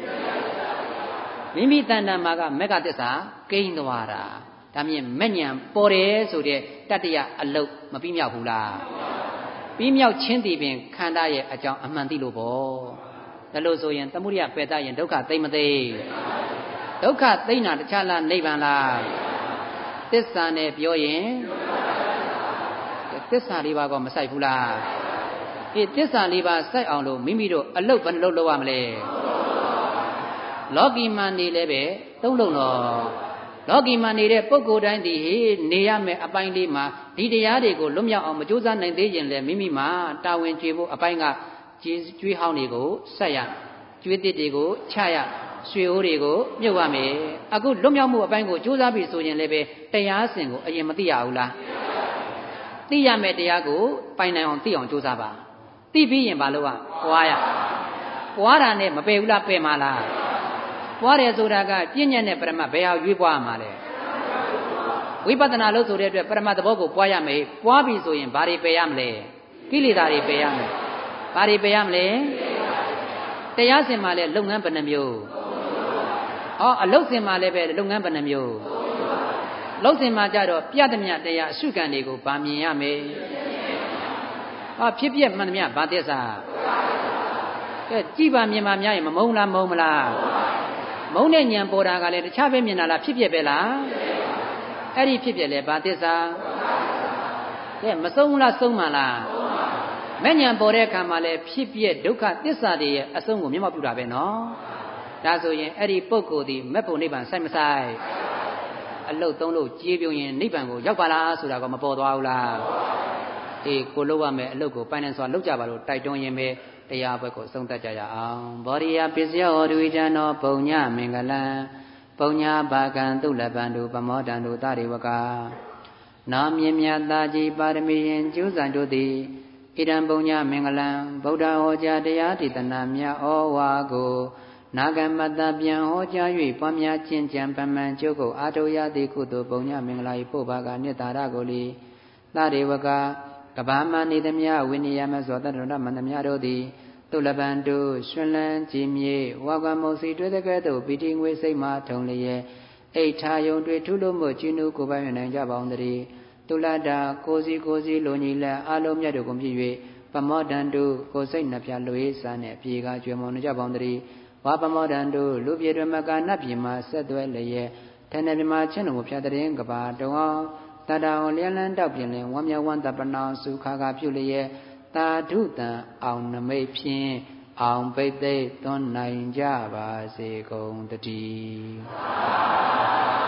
Speaker 2: မိမိတဏ္ဍာမှာကမက္ခသစ္စာကိန်းသွားတာဒါမြင်မဲ့ညံပေါ်တယ်ဆိုတဲ့တတ္တယအလုတ်မပြီးမြောက်ဘူးလားပြီးမြောက်ချင်းတည်ပင်ခန္ဓာရဲ့အကြောင်းအမှန်သိလို့ပေါ့ဒါလို့ဆိုရင်သမုဒိယပယ်တတ်ရင်ဒုက္ခသိမသိဒုက္ခသိတာတခြားလားနိဗ္ဗာန်လားသစ္စာနဲ့ပြောရင်သစ္စာလေးပါးကမဆိုင်ဘူးလားဒီသစ္စာလေးပါးစိုက်အောင်လို့မိမိတို့အလုတ်ဘယ်နှလုတ်လုပ်ရမလဲလောကီမှာနေလည်းပဲသုံးလုံးတော့လောကီမှာနေတဲ့ပုဂ္ဂိုလ်တိုင်းဒီဟေးနေရမယ်အပိုင်းလေးမှာဒီတရားတွေကိုလွတ်မြောက်အောင်မကြိုးစားနိုင်သေးရင်လည်းမိမိမှာတာဝန်ကျေဖို့အပိုင်းကကျွေးဟောင်းတွေကိုဆက်ရကျွေးတစ်တွေကိုချရရွှေအိုးတွေကိုမြုပ်ရမယ်အခုလွတ်မြောက်မှုအပိုင်းကိုကြိုးစားပြီဆိုရင်လည်းပဲတရားစဉ်ကိုအရင်မသိရဘူးလားသိရမယ်တရားကိုပိုင်နိုင်အောင်သိအောင်ကြိုးစားပါသိပြီးရင်ဘာလို့ပွားရပွားတာနဲ့မပယ်ဘူးလားပယ်မှာလားပွားတယ်ဆိုတာကပြဉ္ညာနဲ့ပရမတ်ဘယ်ဟာရွေးပွားမှာလဲဝိပဿနာလို့ဆိုတဲ့အတွက်ပရမတ်သဘောကိုပွားရမယ်ပွားပြီဆိုရင်ဘာတွေပယ်ရမလဲကိလေသာတွေပယ်ရမယ်ဘာတွေပယ်ရမလဲတရားစင်မှာလဲလုပ်ငန်းဘယ်နှမျိုးအလုပ်စင်မှာလည်းပဲလုပ်ငန်းဘယ်နှမျိုးလုပ်စင်မှာကြတော့ပြသမျှတရားအရှုခံတွေကိုဗာမြင်ရမယ်ဖြစ်ပြမှန်သမျှဘာသစ္စာကဲကြည်ပါမြင်ပါများရင်မမုန်းလားမုန်းမလားမုန်းတဲ့ဉာဏ်ပေါ်တာကလည်းတခြားပဲမြင်တာလားဖြစ်ပြပဲလားအဲ့ဒီဖြစ်ပြလဲဘာသစ္စာကဲမဆုံးလားဆုံးမှလားမဲ့ဉာဏ်ပေါ်တဲ့အခါမှာလဲဖြစ်ပြဒုက္ခသစ္စာတွေရဲ့အဆုံးကိုမျက်မှောက်ပြုတာပဲနော်ဒါဆိုရင်အဲ့ဒီပုဂ္ဂိုလ်ဒီမဲ့ဖို့နိဗ္ဗာန်ဆိုင်မဆိုင်အလုတ်သုံးလို့ကြေးပြုံရင်နိဗ္ဗာန်ကိုရောက်ပါလားဆိုတာကမပေါ်သွားဘူးလားအေးကိုလုပ်ရမယ်အလုတ်ကိုပိုင်နိုင်စွာလုပ်ကြပါလို့တိုက်တွန်းရင်ပဲတရားဘက်ကိုဆုံးသက်ကြရအောင်ဘောရိယပစ္စယဟောတုဝိဇ္ဇနောပုံညမင်္ဂလံပုံညဘာကံသုလပန္တုပမောတန္တုတရိဝကနာမြင်မြတ်သာကြီးပါရမီရင်ကျူးစံတို့သည်ဣဒံပုံညမင်္ဂလံဗုဒ္ဓဟောကြားတရားဒေသနာမြတ်ဩဝါကိုနာဂမတ္တပြန်ဟောကြား၍ပွားများခြင်းကြံပမှန်ကျုပ်ကိုအာထုရသည်ကုသိုလ်ပုံညမင်္ဂလာ၏ပို့ပါကနိတ္တာရကိုလီသရိဝကကဘာမနေသမျှဝိနည်းယမသောတတ္တရမန္တမြတို့သည်သုလပန္တုရွှင်လန်းကြည်မြေဝါကမုံစီတွေ့တဲ့ကဲ့သို့ပိဋိငွေစိတ်မှထုံလျက်အိဋ္ဌာယုံတွေ့ထုလို့မှုကျင်းတို့ကိုပိုင်နိုင်ကြပါအောင်တည်းသုလတာကိုစီလိုညီလက်အလုံးမြတ်တို့ကုန်ဖြစ်၍
Speaker 1: ပမောဒန္တုကိုစိတ်နှပြလူရေးစားနဲ့ပြေကကျွေမုံကြပေါင်းတည်းဝါပမောဒန္တုလူပြေတွင်မကနတ်ပြည်မှာဆက်သွဲလျက်ထဏပြမချင်းတို့ဖြတ်တဲ့ကဘာတောင်းတတအောင်လျလန်းတောက်ပြင်လင်ဝမ်းမြဝမ်းတပနောင်စုခါကပြုလျက်သာဓုတံအောင်နမိတ်ဖြင့်အောင်ပိတ်သိသွန်းနိုင်ကြပါစေကုန်တည်း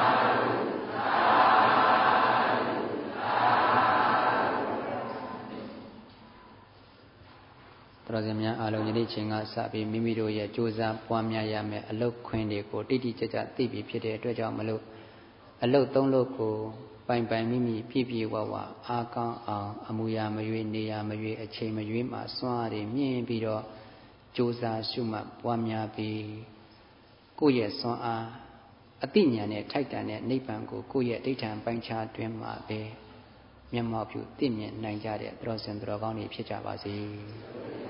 Speaker 1: တော်စင်များအားလုံးယနေ့ချိန်ကစပြီးမိမိတို့ရဲ့ကြိုးစားပွားများရမယ်အလုတ်ခွင်တွေကိုတိတိကျကျသိပြီးဖြစ်တဲ့အတွက်ကြောင့်မလို့အလုတ်သုံးလုတ်ကိုပိုင်ပိုင်မိမိပြည့်ပြည့်ဝဝအားကောင်းအောင်အမူအရာမရွေးနေရာမရွေးအချိန်မရွေးမှာစွမ်းအားတွေမြင့်ပြီးတော့ကြိုးစားရှုမှတ်ပွားများပြီးကိုယ့်ရဲ့စွမ်းအားအသိဉာဏ်နဲ့ထိုက်တန်တဲ့နိဗ္ဗာန်ကိုကိုယ့်ရဲ့ဒိဋ္ဌံပိုင်းခြားတွင်မှာပဲမျက်မှောက်ပြုသိမြင်နိုင်ကြတဲ့တော်စင်တော်ကောင်းတွေဖြစ်ကြပါစေ။